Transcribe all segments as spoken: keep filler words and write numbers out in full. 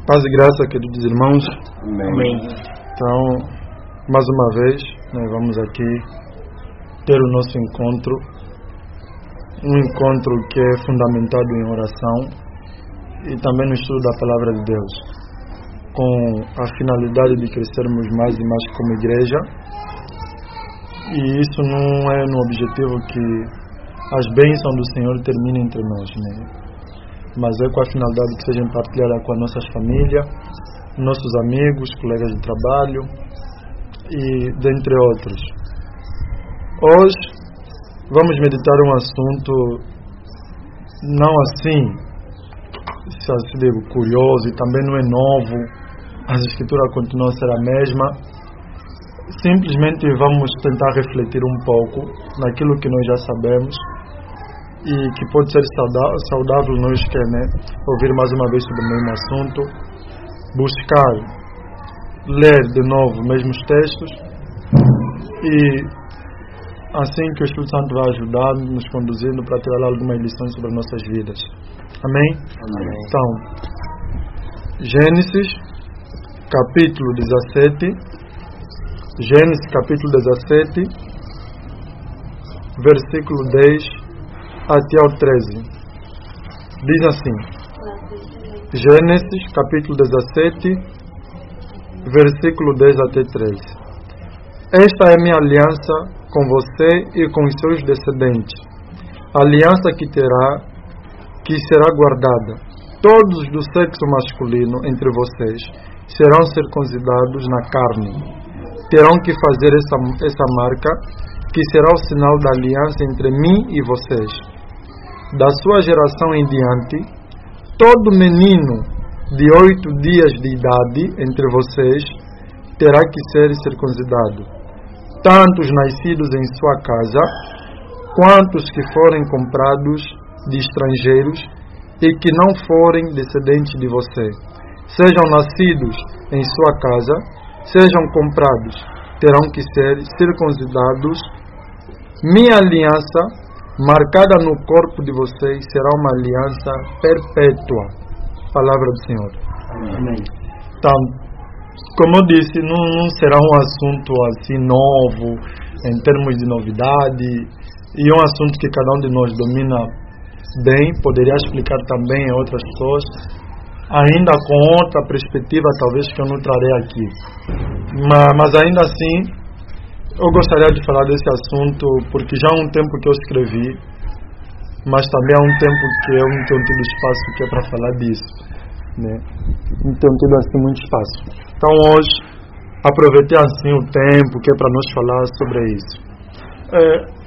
Paz e graça, queridos irmãos. Amém. Então, mais uma vez, nós vamos aqui ter o nosso encontro, um encontro que é fundamentado em oração e também no estudo da Palavra de Deus, com a finalidade de crescermos mais e mais como igreja. E isso não é no objetivo que as bênçãos do Senhor terminem entre nós, né? Mas é com a finalidade que sejam partilhadas com as nossas famílias, nossos amigos, colegas de trabalho e dentre outros. Hoje vamos meditar um assunto não assim, se assim digo, curioso, e também não é novo, as escrituras continuam a ser a mesma. Simplesmente vamos tentar refletir um pouco naquilo que nós já sabemos e que pode ser saudável nós que, né, ouvir mais uma vez sobre o mesmo assunto, buscar ler de novo os mesmos textos e assim que o Espírito Santo vai ajudar, nos conduzindo para tirar algumas lições sobre nossas vidas. Amém? Amém. Então, Gênesis capítulo dezessete, Gênesis capítulo dezessete, versículo dez até ao treze. Diz assim: Gênesis capítulo dezessete, versículo dez até treze. Esta é a minha aliança com você e com os seus descendentes, aliança que terá, que será guardada. Todos do sexo masculino entre vocês serão circuncidados na carne. Terão que fazer essa, essa marca, que será o sinal da aliança entre mim e vocês. Da sua geração em diante, todo menino de oito dias de idade entre vocês terá que ser circuncidado, tanto os nascidos em sua casa, quanto os que forem comprados de estrangeiros e que não forem descendentes de você. Sejam nascidos em sua casa, sejam comprados, terão que ser circuncidados. Minha aliança, marcada no corpo de vocês, será uma aliança perpétua. Palavra do Senhor. Amém. Então, como eu disse, não, não será um assunto assim novo, em termos de novidade, e é um assunto que cada um de nós domina bem, poderia explicar também a outras pessoas, ainda com outra perspectiva, talvez, que eu não trarei aqui. Mas, mas ainda assim, eu gostaria de falar desse assunto porque já há um tempo que eu escrevi, mas também há um tempo que eu não tenho tido espaço que é para falar disso, né? Não tenho tido assim muito espaço. Então hoje aproveitei assim o tempo que é para nós falar sobre isso. É,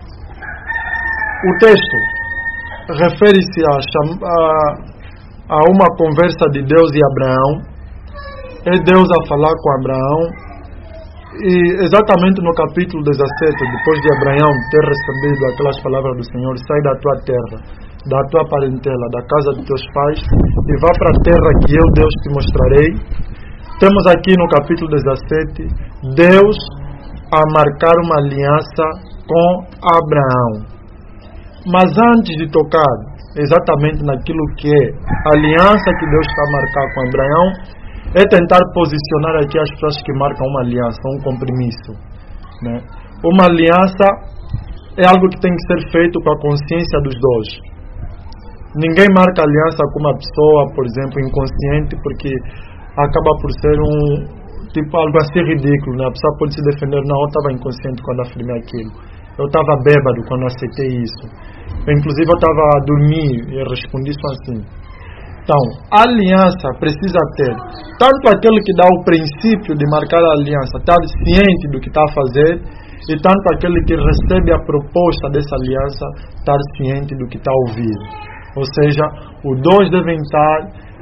o texto refere-se a, a, a uma conversa de Deus e Abraão. É Deus a falar com Abraão. E exatamente no capítulo dezessete, depois de Abraão ter recebido aquelas palavras do Senhor: sai da tua terra, da tua parentela, da casa de teus pais, e vá para a terra que eu, Deus, te mostrarei. Temos aqui no capítulo dezessete, Deus a marcar uma aliança com Abraão. Mas antes de tocar exatamente naquilo que é a aliança que Deus está a marcar com Abraão, é tentar posicionar aqui as pessoas que marcam uma aliança, um compromisso, né? Uma aliança é algo que tem que ser feito com a consciência dos dois. Ninguém marca aliança com uma pessoa, por exemplo, inconsciente, porque acaba por ser um tipo algo assim ridículo, né? A pessoa pode se defender: não, eu estava inconsciente quando afirmei aquilo, eu estava bêbado quando aceitei isso, eu, inclusive eu estava a dormir e respondi isso assim. Então, a aliança precisa ter tanto aquele que dá o princípio de marcar a aliança, estar ciente do que está a fazer, e tanto aquele que recebe a proposta dessa aliança, estar ciente do que está a ouvir. Ou seja, os dois devem estar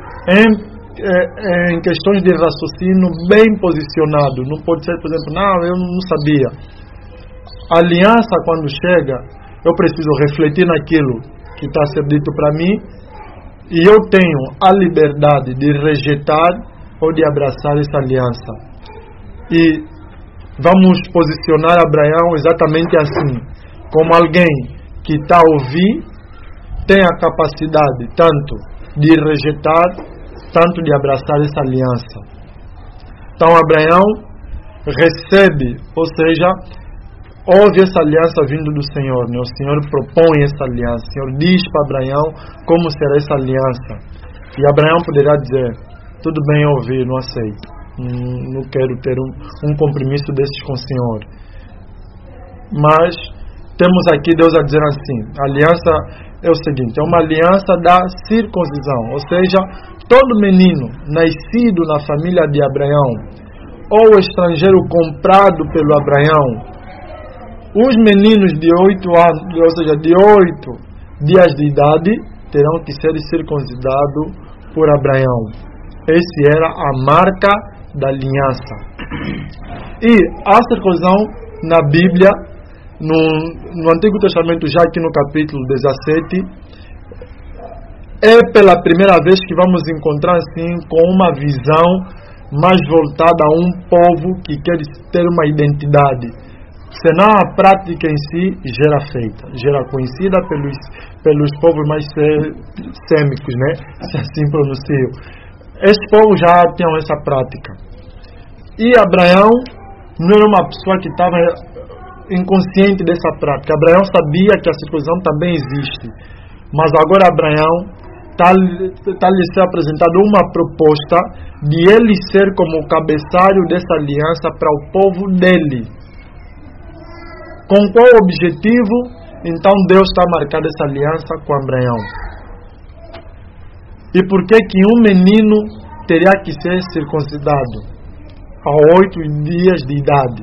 em, em questões de raciocínio bem posicionados. Não pode ser, por exemplo, não, eu não sabia. A aliança, quando chega, eu preciso refletir naquilo que está a ser dito para mim, e eu tenho a liberdade de rejeitar ou de abraçar essa aliança. E vamos posicionar Abraão exatamente assim, como alguém que está a ouvir, tem a capacidade tanto de rejeitar tanto de abraçar essa aliança. Então Abraão recebe, ou seja, ouve essa aliança vindo do Senhor, né? O Senhor propõe essa aliança, o Senhor diz para Abraão como será essa aliança. E Abraão poderá dizer, tudo bem ouvir, não aceito, não quero ter um, um compromisso desses com o Senhor. Mas temos aqui Deus a dizer assim, a aliança é o seguinte, é uma aliança da circuncisão, ou seja, todo menino nascido na família de Abraão, ou estrangeiro comprado pelo Abraão, os meninos de oito anos, ou seja, de oito dias de idade, terão que ser circuncidados por Abraão. Essa era a marca da aliança. E a circuncisão na Bíblia, no, no Antigo Testamento, já aqui no capítulo dezessete, é pela primeira vez que vamos encontrar assim com uma visão mais voltada a um povo que quer ter uma identidade. Senão a prática em si já era feita, já era conhecida pelos, pelos povos mais sêmicos, né? Se assim pronuncio. Esses povos já tinham essa prática. E Abraão não era uma pessoa que estava inconsciente dessa prática. Abraão sabia que a circuncisão também existe. Mas agora Abraão está-lhe ser apresentada uma proposta de ele ser como o cabeçalho dessa aliança para o povo dele. Com qual objetivo, então, Deus está marcando essa aliança com Abraão? E por que que um menino teria que ser circuncidado a oito dias de idade?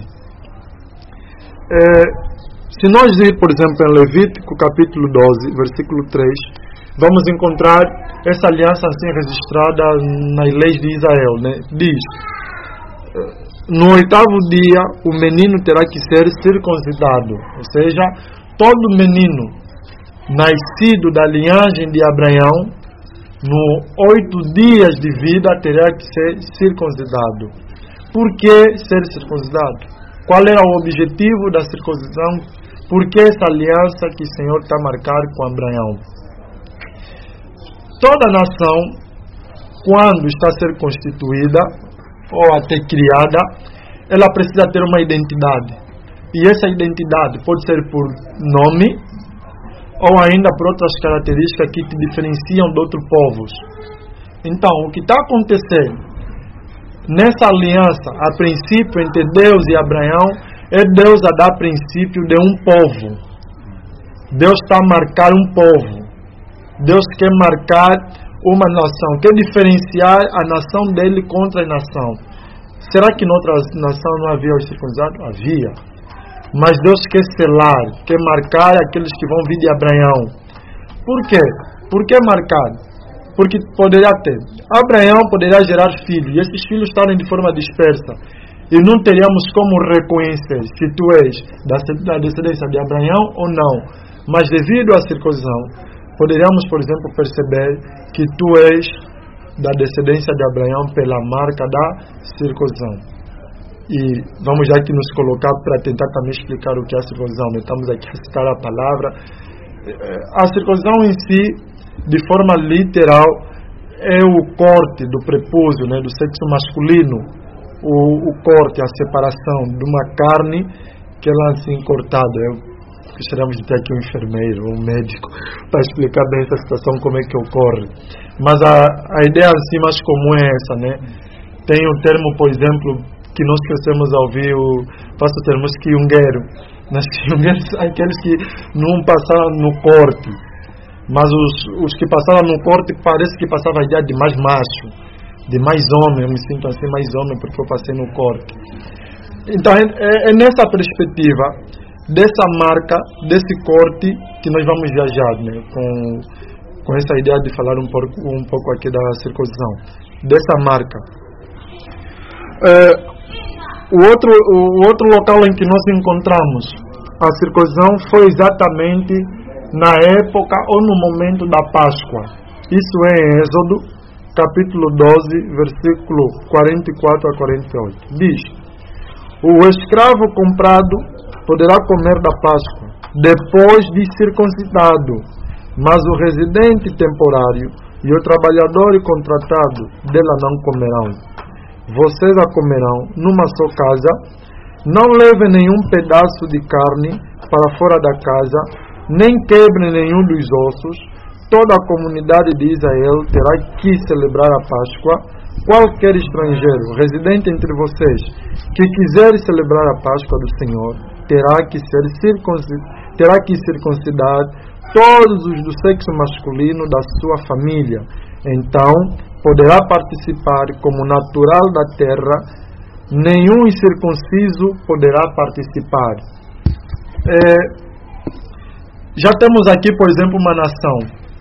É, se nós ir, por exemplo, em Levítico capítulo doze, versículo três, vamos encontrar essa aliança assim registrada nas leis de Israel, né? Diz, no oitavo dia o menino terá que ser circuncidado, ou seja, todo menino nascido da linhagem de Abraão, no oito dias de vida terá que ser circuncidado. Por que ser circuncidado? Qual era o objetivo da circuncisão? Por que essa aliança que o Senhor está a marcar com Abraão? Toda nação, quando está a ser constituída ou até criada, ela precisa ter uma identidade. E essa identidade pode ser por nome ou ainda por outras características que te diferenciam de outros povos. Então, o que está acontecendo nessa aliança, a princípio, entre Deus e Abraão, é Deus a dar princípio de um povo. Deus está a marcar um povo. Deus quer marcar uma nação, quer diferenciar a nação dele contra a nação. Será que em outras nações não havia os circuncidados? Havia. Mas Deus quer selar, quer marcar aqueles que vão vir de Abraão. Por quê? Por que marcar? Porque poderia ter. Abraão poderia gerar filhos, e esses filhos estarem de forma dispersa. E não teríamos como reconhecer se tu és da descendência de Abraão ou não. Mas devido à circuncisão, poderíamos, por exemplo, perceber que tu és da descendência de Abraão pela marca da circuncisão. E vamos aqui nos colocar para tentar também explicar o que é a circuncisão. Estamos aqui a citar a palavra. A circuncisão em si, de forma literal, é o corte do prepúcio, né, do sexo masculino. O, o corte, a separação de uma carne que ela assim cortada. Eu gostaríamos de ter aqui um enfermeiro, um médico, para explicar bem essa situação, como é que ocorre. Mas a, a ideia assim mais comum é essa, né? Tem um termo, por exemplo, que nós crescemos a ouvir, o pastor termos quiungueiro. Nas quiungueiros, aqueles que não passaram no corte. Mas os, os que passaram no corte, parece que passavam a ideia de mais macho, de mais homem. Eu me sinto assim mais homem porque eu passei no corte. Então é, é nessa perspectiva, dessa marca, desse corte, que nós vamos viajar, né? com, com essa ideia de falar um pouco, um pouco aqui da circuncisão, dessa marca. É, o, outro, o outro local em que nós encontramos a circuncisão foi exatamente na época ou no momento da Páscoa. Isso é em Êxodo, capítulo doze, versículo quarenta e quatro a quarenta e oito. Diz: o escravo comprado poderá comer da Páscoa depois de circuncidado, mas o residente temporário e o trabalhador e contratado dela não comerão. Vocês a comerão numa só casa. Não levem nenhum pedaço de carne para fora da casa, nem quebrem nenhum dos ossos. Toda a comunidade de Israel terá que celebrar a Páscoa. Qualquer estrangeiro residente entre vocês que quiser celebrar a Páscoa do Senhor terá que ser circuncidado, terá que circuncidar todos os do sexo masculino da sua família. Então poderá participar como natural da terra. Nenhum incircunciso poderá participar. É, já temos aqui, por exemplo, uma nação.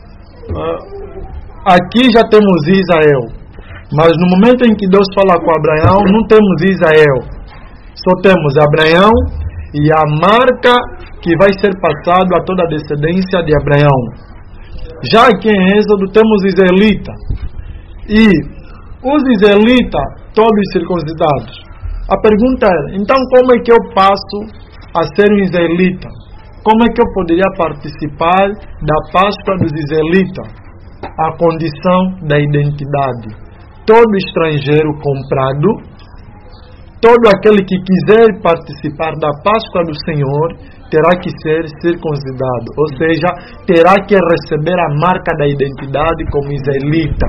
Aqui já temos Israel. Mas no momento em que Deus fala com Abraão, não temos Israel. Só temos Abraão e a marca que vai ser passada a toda a descendência de Abraão. Já aqui em Êxodo temos israelita. E os israelitas, todos circuncidados. A pergunta é, então como é que eu passo a ser um israelita? Como é que eu poderia participar da Páscoa dos israelitas? A condição da identidade. Todo estrangeiro comprado, todo aquele que quiser participar da Páscoa do Senhor, terá que ser circuncidado, ou seja, terá que receber a marca da identidade como israelita.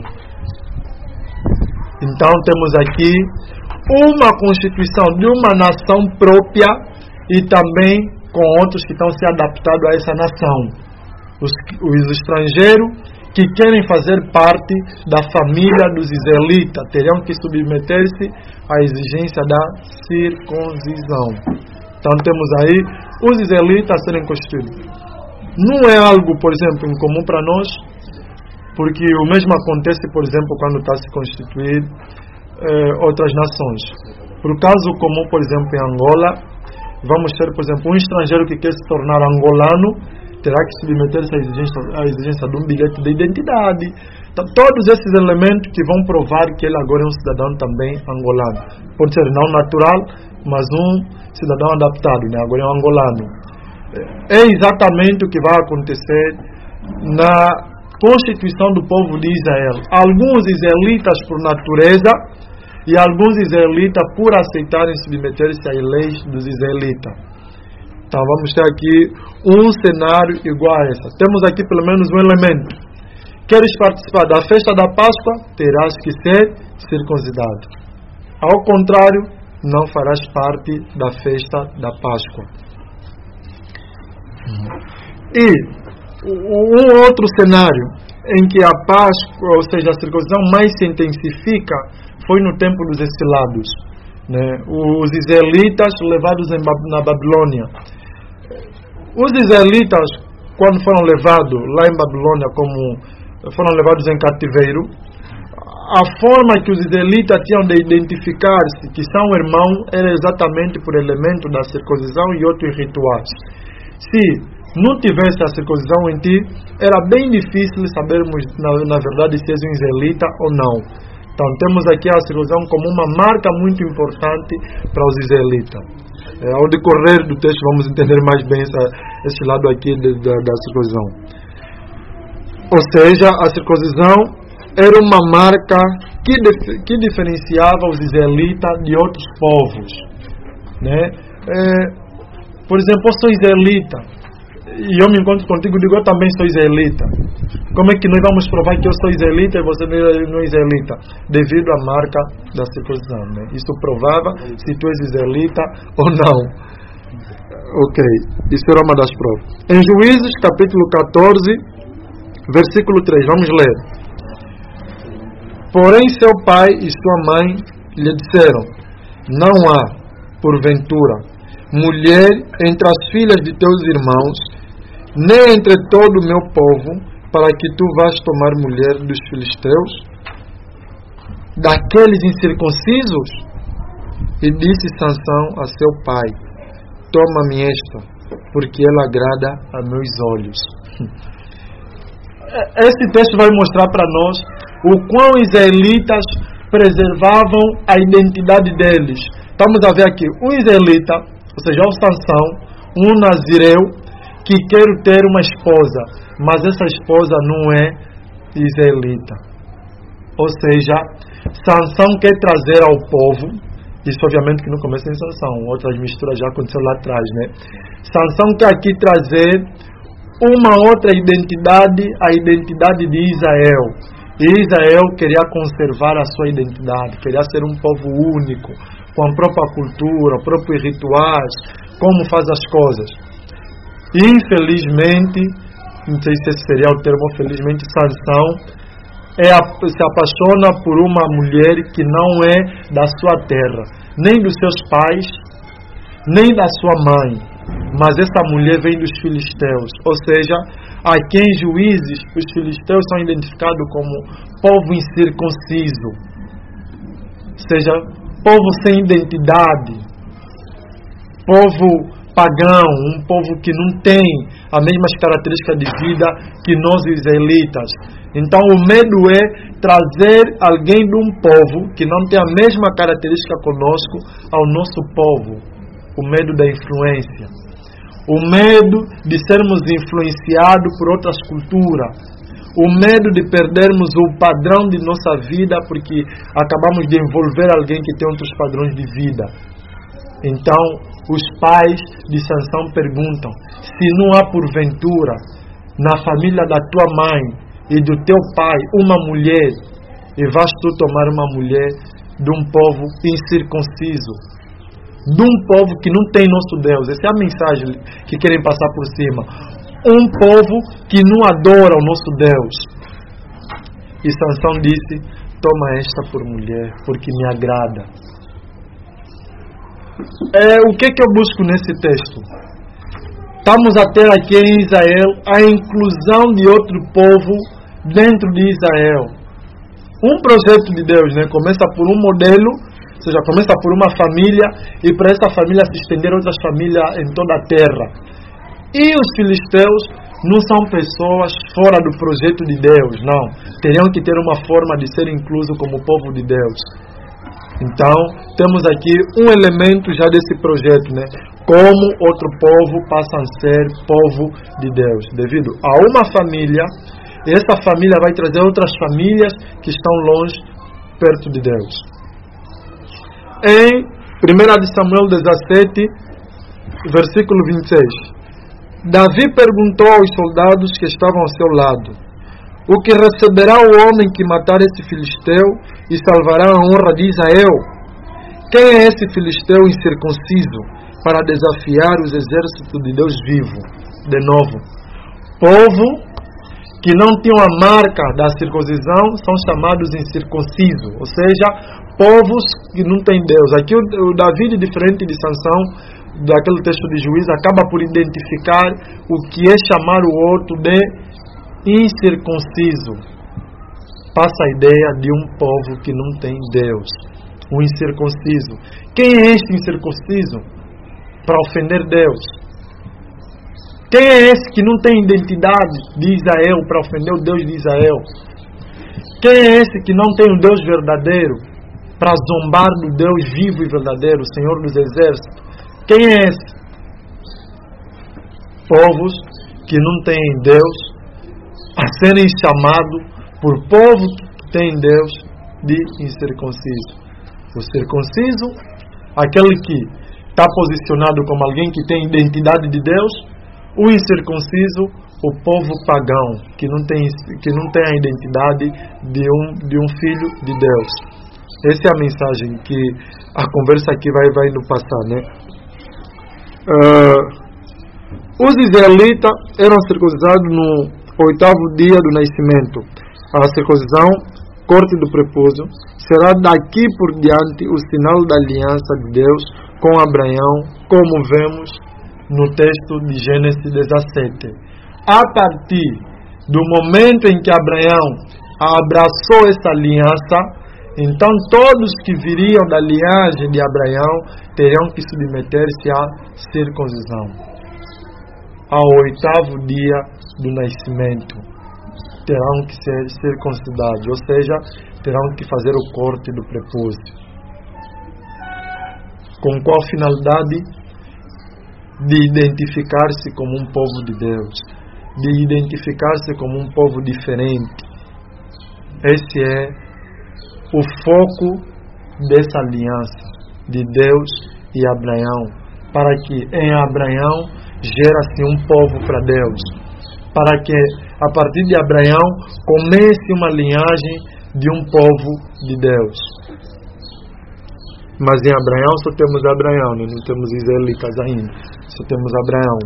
Então temos aqui uma constituição de uma nação própria e também com outros que estão se adaptando a essa nação. Os, os estrangeiros que querem fazer parte da família dos israelitas terão que submeter-se à exigência da circuncisão. Então temos aí os israelitas a serem constituídos. Não é algo, por exemplo, incomum para nós, porque o mesmo acontece, por exemplo, quando está a se constituir eh, outras nações. Por caso comum, por exemplo, em Angola, vamos ter, por exemplo, um estrangeiro que quer se tornar angolano, terá que submeter-se à exigência, à exigência de um bilhete de identidade. Então, todos esses elementos que vão provar que ele agora é um cidadão também angolano. Pode ser não natural, mas um cidadão adaptado, né? Agora é um angolano. É exatamente o que vai acontecer na constituição do povo de Israel. Alguns israelitas por natureza e alguns israelitas por aceitarem submeter-se às leis dos israelitas. Então vamos ter aqui um cenário igual a essa. Temos aqui pelo menos um elemento. Queres participar da festa da Páscoa? Terás que ser circuncidado. Ao contrário, não farás parte da festa da Páscoa. E um outro cenário em que a Páscoa, ou seja, a circuncisão mais se intensifica, foi no tempo dos exilados, né? Os israelitas levados em, na Babilônia. Os israelitas, quando foram levados lá em Babilônia, como foram levados em cativeiro, a forma que os israelitas tinham de identificar-se que são irmãos era exatamente por elemento da circuncisão e outros rituais. Se não tivesse a circuncisão em ti, era bem difícil sabermos, na, na verdade, se és um israelita ou não. Então, temos aqui a circuncisão como uma marca muito importante para os israelitas. É, ao decorrer do texto vamos entender mais bem essa, esse lado aqui de, de, da circuncisão. Ou seja, a circuncisão era uma marca que, dif, que diferenciava os israelitas de outros povos, né? É, por exemplo, eu sou israelita e eu me encontro contigo e digo, eu também sou israelita. Como é que nós vamos provar que eu sou israelita e você não é israelita? Devido à marca da circuncisão, né? Isso provava se tu és israelita ou não. Ok, isso era uma das provas. Em Juízes, capítulo catorze, versículo três, vamos ler. Porém, seu pai e sua mãe lhe disseram, não há, porventura, mulher entre as filhas de teus irmãos, nem entre todo o meu povo, para que tu vás tomar mulher dos filisteus, daqueles incircuncisos? E disse Sansão a seu pai, toma-me esta, porque ela agrada a meus olhos. Esse texto vai mostrar para nós o quão os israelitas preservavam a identidade deles. Estamos a ver aqui um israelita, ou seja, o Sansão, um nazireu, que quer ter uma esposa, mas essa esposa não é israelita. Ou seja, Sansão quer trazer ao povo, isso obviamente que não começa em Sansão, outras misturas já aconteceram lá atrás, né? Sansão quer aqui trazer uma outra identidade, a identidade de Israel. E Israel queria conservar a sua identidade, queria ser um povo único, com a própria cultura, próprios rituais, como faz as coisas. Infelizmente, não sei se esse seria o termo, felizmente, Sansão é, se apaixona por uma mulher que não é da sua terra, nem dos seus pais, nem da sua mãe, mas essa mulher vem dos filisteus, ou seja, aqui em Juízes, os filisteus são identificados como povo incircunciso, ou seja, povo sem identidade, povo pagão, um povo que não tem as mesmas características de vida que nós israelitas. Então o medo é trazer alguém de um povo que não tem a mesma característica conosco ao nosso povo. O medo da influência. O medo de sermos influenciados por outras culturas. O medo de perdermos o padrão de nossa vida porque acabamos de envolver alguém que tem outros padrões de vida. Então, os pais de Sansão perguntam: se não há porventura na família da tua mãe e do teu pai uma mulher, e vais tu tomar uma mulher de um povo incircunciso, de um povo que não tem nosso Deus? Essa é a mensagem que querem passar por cima. Um povo que não adora o nosso Deus. E Sansão disse: toma esta por mulher, porque me agrada. É, o que, que eu busco nesse texto? Estamos a ter aqui em Israel a inclusão de outro povo dentro de Israel. Um projeto de Deus, né? Começa por um modelo, ou seja, começa por uma família, e para essa família se estender a outras famílias em toda a terra. E os filisteus não são pessoas fora do projeto de Deus, não. Teriam que ter uma forma de ser incluso como povo de Deus. Então, temos aqui um elemento já desse projeto, né? Como outro povo passa a ser povo de Deus, devido a uma família. Essa família vai trazer outras famílias que estão longe, perto de Deus. Em primeira Samuel dezessete, versículo vinte e seis, Davi perguntou aos soldados que estavam ao seu lado: o que receberá o homem que matar esse filisteu e salvará a honra de Israel? Quem é esse filisteu incircunciso para desafiar os exércitos de Deus vivo? De novo, povo que não tinham a marca da circuncisão são chamados incircuncisos, ou seja, povos que não têm Deus. Aqui o, o Davi, diferente de Sansão, daquele texto de Juízes, acaba por identificar o que é chamar o outro de incircunciso. Passa a ideia de um povo que não tem Deus, o incircunciso. Quem é este incircunciso para ofender Deus? Quem é esse que não tem identidade de Israel para ofender o Deus de Israel? Quem é esse que não tem o Deus verdadeiro para zombar do Deus vivo e verdadeiro, o Senhor dos Exércitos? Quem é esse? Povos que não têm Deus a serem chamados por povo que tem Deus de incircunciso. O circunciso, aquele que está posicionado como alguém que tem identidade de Deus. O incircunciso, o povo pagão, que não tem, que não tem a identidade de um, de um filho de Deus. Essa é a mensagem que a conversa aqui vai, vai indo passar, né? Uh, os israelitas eram circuncidados no oitavo dia do nascimento. A circuncisão, corte do prepúcio, será daqui por diante o sinal da aliança de Deus com Abraão, como vemos no texto de Gênesis dezessete. A partir do momento em que Abraão abraçou essa aliança, então todos que viriam da linhagem de Abraão teriam que submeter-se à circuncisão. Ao oitavo dia do nascimento, terão que ser circuncidados, ou seja, terão que fazer o corte do prepúcio. Com qual finalidade? De identificar-se como um povo de Deus, de identificar-se como um povo diferente, Esse é o foco dessa aliança de Deus e Abraão, para que em Abraão gera-se um povo para Deus, para que a partir de Abraão comece uma linhagem de um povo de Deus. Mas em Abraão só temos Abraão, né? Não temos israelitas ainda, só temos Abraão.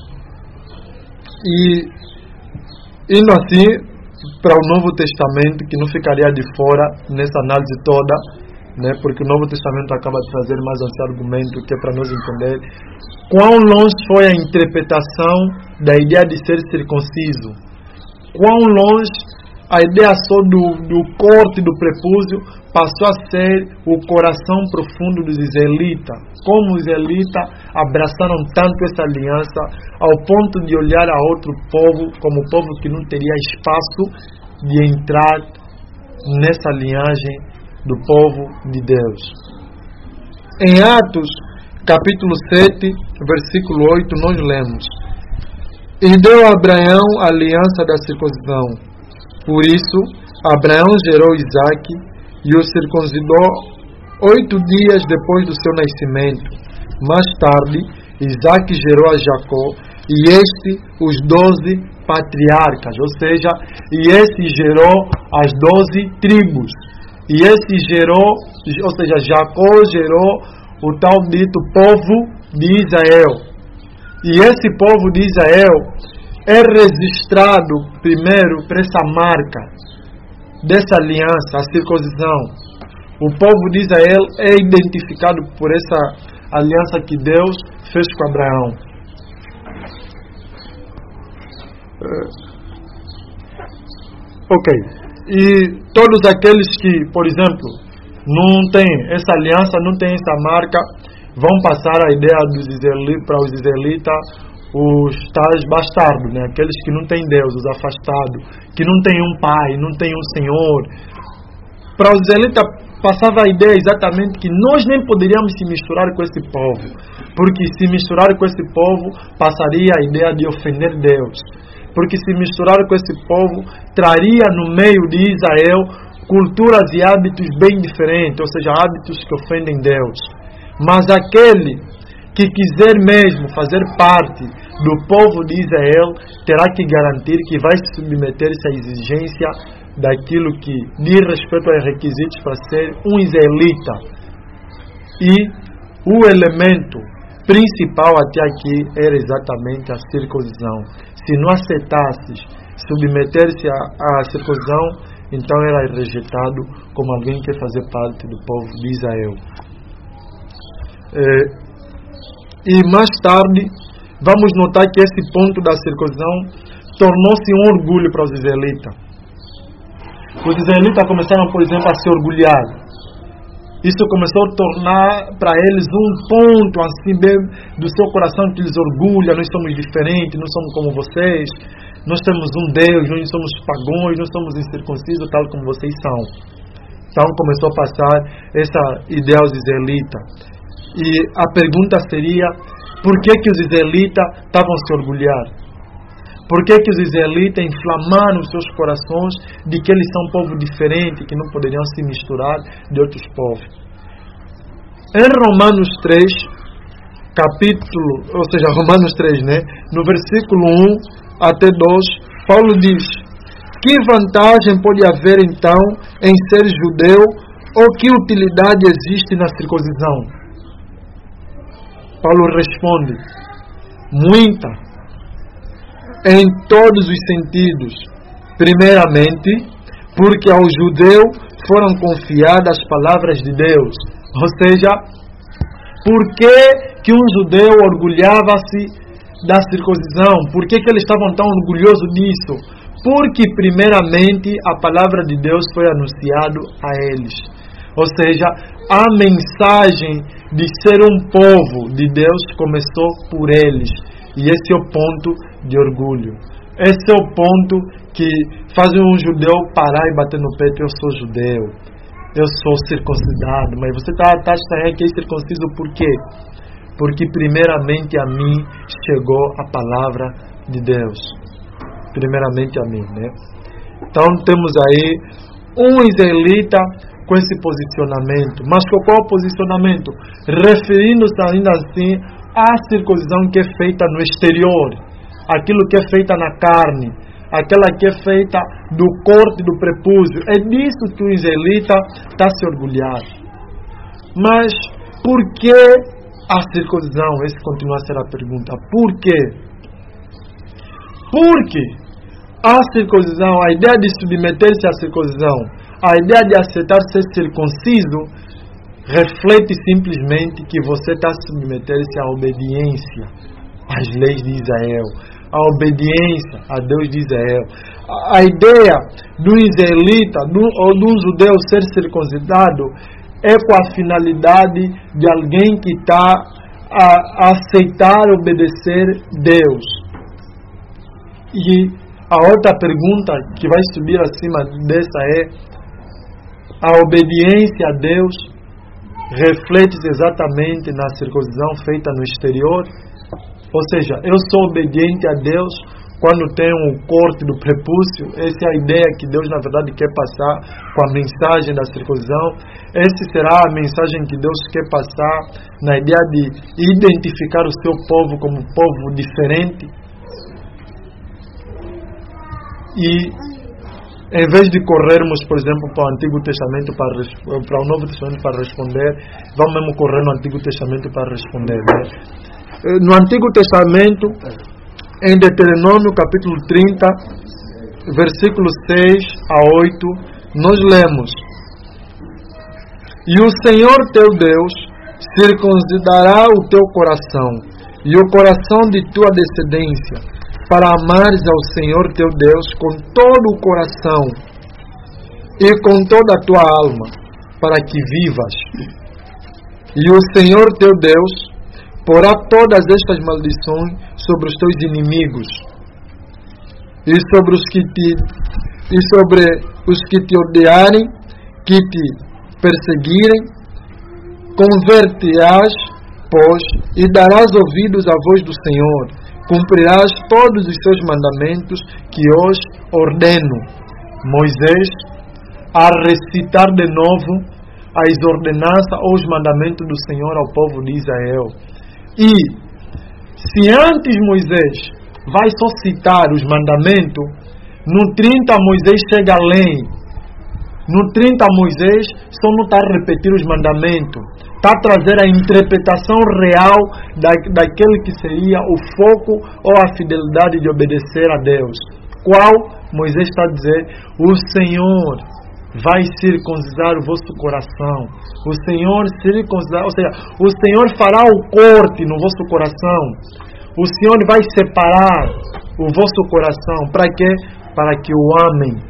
E indo assim para o Novo Testamento, que não ficaria de fora nessa análise toda, né? Porque o Novo Testamento acaba de trazer mais esse argumento que é para nós entender quão longe foi a interpretação da ideia de ser circunciso, quão longe a ideia só do, do corte do prepúcio passou a ser o coração profundo dos israelitas. Como os israelitas abraçaram tanto essa aliança ao ponto de olhar a outro povo como povo que não teria espaço de entrar nessa linhagem do povo de Deus. Em Atos, capítulo sete, versículo oito, nós lemos: E deu a Abraão a aliança da circuncisão. Por isso, Abraão gerou Isaque e o circuncidou oito dias depois do seu nascimento. Mais tarde, Isaque gerou a Jacó e este os doze patriarcas, ou seja, e este gerou as doze tribos. E este gerou, ou seja, Jacó gerou o tal dito povo de Israel. E esse povo de Israel é registrado primeiro para essa marca dessa aliança, a circuncisão. O povo de Israel é identificado por essa aliança que Deus fez com Abraão. Ok. E todos aqueles que, por exemplo, não têm essa aliança, não têm essa marca, vão passar a ideia dos israelitas, para os israelitas, os tais bastardos, né? Aqueles que não têm Deus, os afastados, que não têm um pai, não têm um Senhor. Para os israelitas passava a ideia exatamente que nós nem poderíamos se misturar com esse povo, porque se misturar com esse povo passaria a ideia de ofender Deus, porque se misturar com esse povo traria no meio de Israel culturas e hábitos bem diferentes, ou seja, hábitos que ofendem Deus. Mas aquele que quiser mesmo fazer parte do povo de Israel terá que garantir que vai se submeter-se à exigência daquilo que diz respeito aos requisitos para ser um israelita. E o elemento principal até aqui era exatamente a circuncisão. Se não aceitasses submeter-se à, à circuncisão, então era rejeitado como alguém que quer fazer parte do povo de Israel. É, e mais tarde, vamos notar que esse ponto da circuncisão tornou-se um orgulho para os israelitas. Os israelitas começaram, por exemplo, a se orgulhar. Isso começou a tornar para eles um ponto assim bem do seu coração que lhes orgulha. Nós somos diferentes, não somos como vocês. Nós temos um Deus, nós somos pagãos, nós somos incircuncisos, tal como vocês são. Então começou a passar essa ideia aos israelitas. E a pergunta seria: por que que os israelitas estavam a se orgulhar? Por que que os israelitas inflamaram os seus corações de que eles são um povo diferente, que não poderiam se misturar de outros povos? Em Romanos três, capítulo, ou seja, Romanos três, né? No versículo um até dois, Paulo diz: que vantagem pode haver então em ser judeu, ou que utilidade existe na circuncisão? Paulo responde: muita, em todos os sentidos. Primeiramente, porque ao judeu foram confiadas as palavras de Deus. Ou seja, por que que um judeu orgulhava-se da circuncisão? Por que que eles estavam tão orgulhosos disso? Porque primeiramente a palavra de Deus foi anunciada a eles. Ou seja, a mensagem de ser um povo de Deus começou por eles. E esse é o ponto de orgulho. Esse é o ponto que faz um judeu parar e bater no peito: eu sou judeu, eu sou circuncidado. Mas você está tá estranho que é circunciso por quê? Porque primeiramente a mim chegou a palavra de Deus. Primeiramente a mim, né? Então temos aí um israelita com esse posicionamento. Mas qual é o posicionamento? Referindo-se ainda assim à circuncisão que é feita no exterior, aquilo que é feita na carne, aquela que é feita do corte do prepúcio. É disso que o israelita está se orgulhando. Mas por que a circuncisão? Essa continua a ser a pergunta. Por quê? Porque a circuncisão, a ideia de submeter-se à circuncisão, a ideia de aceitar ser circunciso, reflete simplesmente que você está submetendo-se à obediência às leis de Israel, à obediência a Deus de Israel. A ideia do israelita do, ou do judeu ser circuncidado é com a finalidade de alguém que está a, a aceitar obedecer Deus. E a outra pergunta que vai subir acima dessa é: a obediência a Deus reflete-se exatamente na circuncisão feita no exterior? Ou seja, eu sou obediente a Deus quando tenho o corte do prepúcio. Essa é a ideia que Deus na verdade quer passar com a mensagem da circuncisão. Essa será a mensagem que Deus quer passar na ideia de identificar o seu povo como um povo diferente. E em vez de corrermos, por exemplo, para o Antigo Testamento, para, para o Novo Testamento para responder, vamos mesmo correr no Antigo Testamento para responder. Né? No Antigo Testamento, em Deuteronômio capítulo trinta, versículos seis a oito, nós lemos: E o Senhor teu Deus circuncidará o teu coração e o coração de tua descendência, para amares ao Senhor teu Deus com todo o coração e com toda a tua alma, para que vivas. E o Senhor teu Deus porá todas estas maldições sobre os teus inimigos e sobre os que te e sobre os que te odiarem, que te perseguirem. Converterás, pois, e darás ouvidos à voz do Senhor. Cumprirás todos os seus mandamentos que hoje ordeno. Moisés, a recitar de novo as ordenanças ou os mandamentos do Senhor ao povo de Israel. E, se antes Moisés vai só citar os mandamentos, no trinta Moisés chega além. No trinta Moisés só não está a repetir os mandamentos, está a trazer a interpretação real da, daquele que seria o foco ou a fidelidade de obedecer a Deus. Qual? Moisés está a dizer: o Senhor vai circuncidar o vosso coração. O Senhor circuncidar, ou seja, o Senhor fará o corte no vosso coração. O Senhor vai separar o vosso coração. Para quê? Para que o amem.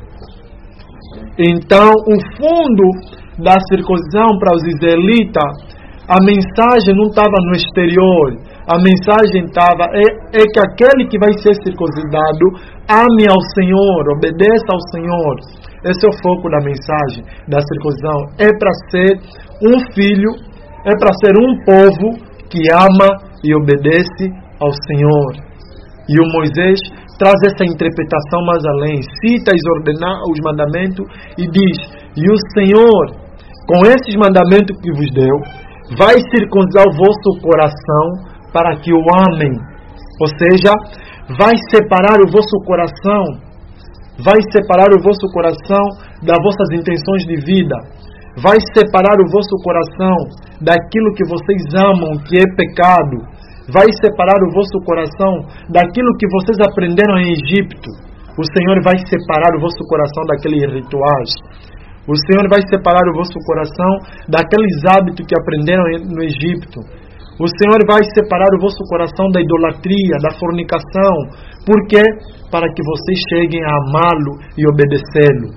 Então, o fundo da circuncisão para os israelitas, a mensagem não estava no exterior. A mensagem estava é, é que aquele que vai ser circuncidado ame ao Senhor, obedeça ao Senhor. Esse é o foco da mensagem da circuncisão. É para ser um filho, é para ser um povo que ama e obedece ao Senhor. E o Moisés traz essa interpretação mais além, cita os mandamentos e diz: e o Senhor, com esses mandamentos que vos deu, vai circuncidar o vosso coração para que o amem. Ou seja, vai separar o vosso coração, vai separar o vosso coração das vossas intenções de vida, vai separar o vosso coração daquilo que vocês amam, que é pecado, vai separar o vosso coração daquilo que vocês aprenderam em Egito. O Senhor vai separar o vosso coração daqueles rituais. O Senhor vai separar o vosso coração daqueles hábitos que aprenderam no Egito. O Senhor vai separar o vosso coração da idolatria, da fornicação. Por quê? Para que vocês cheguem a amá-lo e obedecê-lo.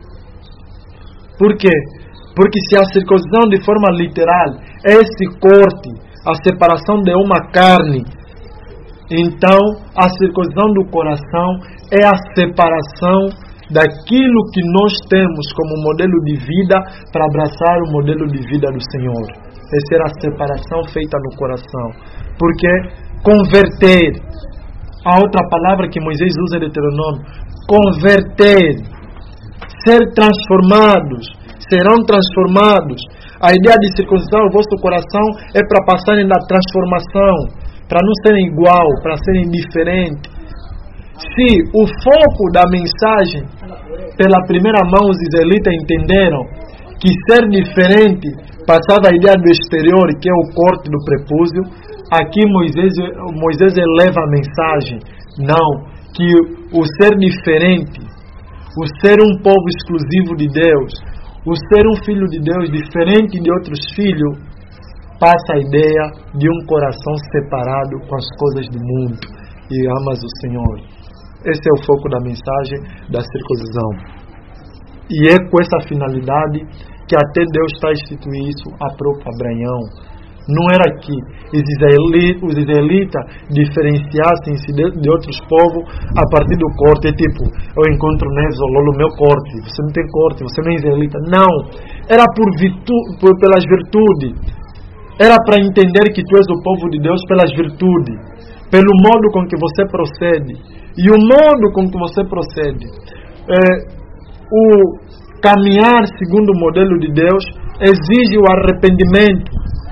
Por quê? Porque se a circuncisão de forma literal é esse corte, a separação de uma carne, então a circuncisão do coração é a separação daquilo que nós temos como modelo de vida para abraçar o modelo de vida do Senhor. Essa era a separação feita no coração. Porque converter, a outra palavra que Moisés usa em Deuteronômio, converter ser transformados, serão transformados. A ideia de circuncisar o vosso coração é para passarem da transformação, para não serem igual, para serem diferentes. Se o foco da mensagem, pela primeira mão os israelitas entenderam que ser diferente passava a ideia do exterior, que é o corte do prepúcio, aqui Moisés, Moisés eleva a mensagem. Não, que o ser diferente, o ser um povo exclusivo de Deus, o ser um filho de Deus diferente de outros filhos, passa a ideia de um coração separado com as coisas do mundo e amas o Senhor. Esse é o foco da mensagem da circuncisão. E é com essa finalidade que até Deus está instituindo isso a próprio Abraão. Não era que os israelitas, os israelitas diferenciassem-se de, de outros povos a partir do corte. É tipo, eu encontro Nezololo, meu corte, você não tem corte, você não é israelita. Não, era por virtu, por, pelas virtudes. Era para entender que tu és o povo de Deus pelas virtudes, pelo modo com que você procede. E o modo com que você procede, é, o caminhar segundo o modelo de Deus exige o arrependimento.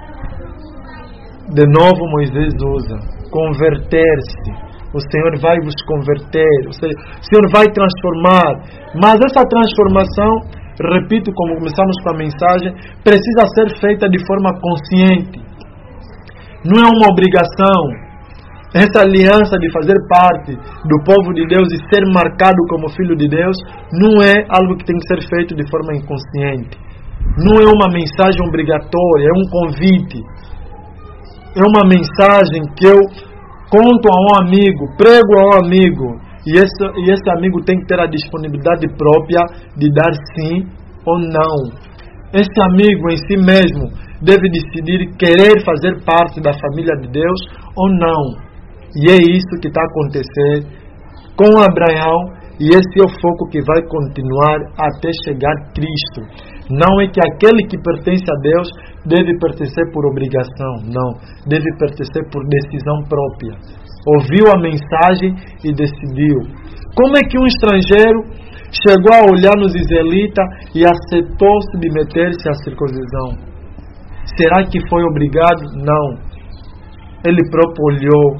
De novo Moisés usa converter-se. O Senhor vai vos converter, o Senhor vai transformar. Mas essa transformação, repito, como começamos com a mensagem, precisa ser feita de forma consciente. Não é uma obrigação. Essa aliança de fazer parte do povo de Deus e ser marcado como filho de Deus não é algo que tem que ser feito de forma inconsciente. Não é uma mensagem obrigatória, é um convite. É uma mensagem que eu conto a um amigo, prego a um amigo, e esse, e esse amigo tem que ter a disponibilidade própria de dar sim ou não. Esse amigo em si mesmo deve decidir querer fazer parte da família de Deus ou não. E é isso que está acontecendo com Abraão, e esse é o foco que vai continuar até chegar Cristo. Não é que aquele que pertence a Deus deve pertencer por obrigação, não. Deve pertencer por decisão própria. Ouviu a mensagem e decidiu. Como é que um estrangeiro chegou a olhar nos israelitas e aceitou submeter-se à circuncisão? Será que foi obrigado? Não. Ele próprio olhou,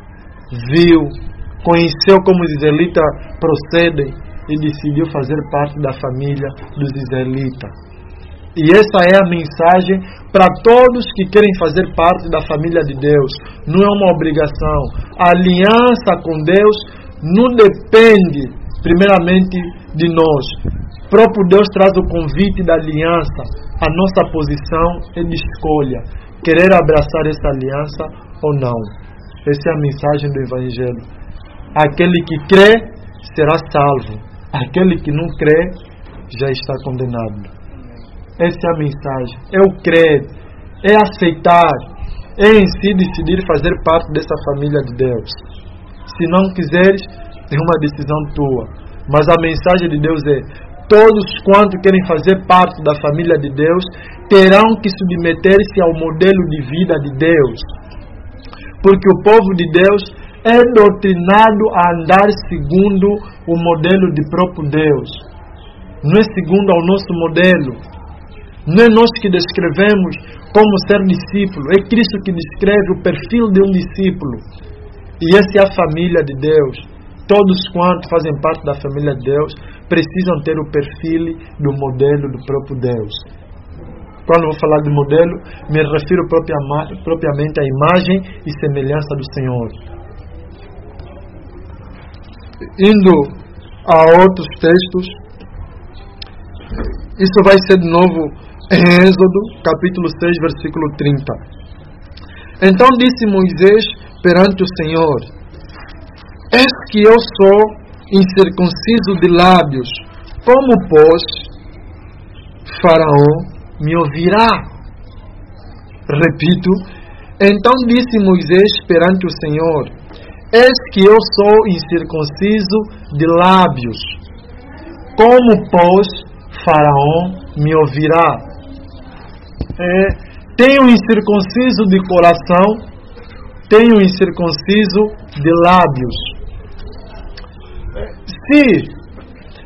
viu, conheceu como os israelitas procedem e decidiu fazer parte da família dos israelitas. E essa é a mensagem para todos que querem fazer parte da família de Deus. Não é uma obrigação. A aliança com Deus não depende primeiramente de nós. O próprio Deus traz o convite da aliança. A nossa posição é de escolha. Querer abraçar essa aliança ou não. Essa é a mensagem do Evangelho. Aquele que crê será salvo. Aquele que não crê já está condenado. Essa é a mensagem. É o crer, é aceitar, é em si decidir fazer parte dessa família de Deus. Se não quiseres, é uma decisão tua. Mas a mensagem de Deus é: todos quantos querem fazer parte da família de Deus terão que submeter-se ao modelo de vida de Deus. Porque o povo de Deus é doutrinado a andar segundo o modelo de próprio Deus. Não é segundo ao nosso modelo. Não é nós que descrevemos como ser discípulo. É Cristo que descreve o perfil de um discípulo. E essa é a família de Deus. Todos quantos fazem parte da família de Deus precisam ter o perfil do modelo do próprio Deus. Quando vou falar de modelo, me refiro propriamente à imagem e semelhança do Senhor. Indo a outros textos, isso vai ser de novo em Êxodo, capítulo seis, versículo trinta. Então disse Moisés perante o Senhor: eis que eu sou incircunciso de lábios, como, pois, Faraó me ouvirá? Repito, então disse Moisés perante o Senhor: eis que eu sou incircunciso de lábios, como, pois, Faraó me ouvirá? É, tenho incircunciso de coração, tenho incircunciso de lábios. Se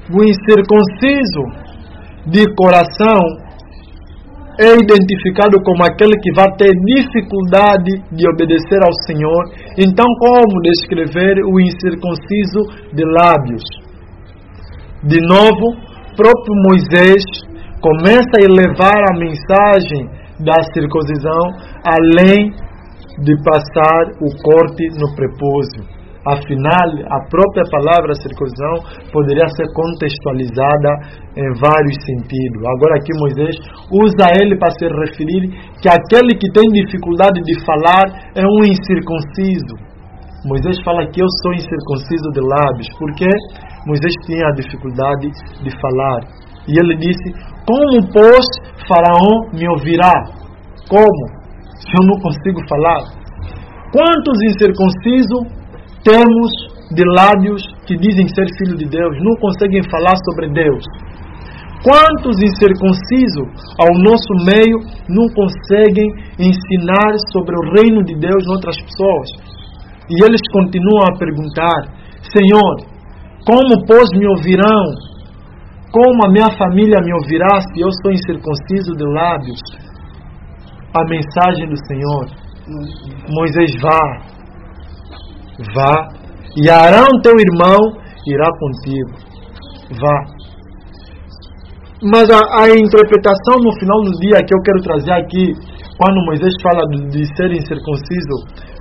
o incircunciso de coração é identificado como aquele que vai ter dificuldade de obedecer ao Senhor. Então, como descrever o incircunciso de lábios? De novo, próprio Moisés começa a elevar a mensagem da circuncisão além de passar o corte no prepúcio. Afinal, a própria palavra circuncisão poderia ser contextualizada em vários sentidos. Agora aqui Moisés usa ele para se referir que aquele que tem dificuldade de falar é um incircunciso. Moisés fala que eu sou incircunciso de lábios, porque Moisés tinha a dificuldade de falar. E ele disse, como pois Faraó me ouvirá? Como? Se eu não consigo falar? Quantos incircuncisos temos de lábios que dizem ser filho de Deus, não conseguem falar sobre Deus? Quantos incircuncisos ao nosso meio não conseguem ensinar sobre o reino de Deus em outras pessoas? E eles continuam a perguntar, Senhor, como pois me ouvirão? Como a minha família me ouvirá se eu sou incircunciso de lábios? A mensagem do Senhor, Moisés, vá, vá, e Arão teu irmão irá contigo, vá. Mas a, a interpretação no final do dia que eu quero trazer aqui, quando Moisés fala de, de ser incircunciso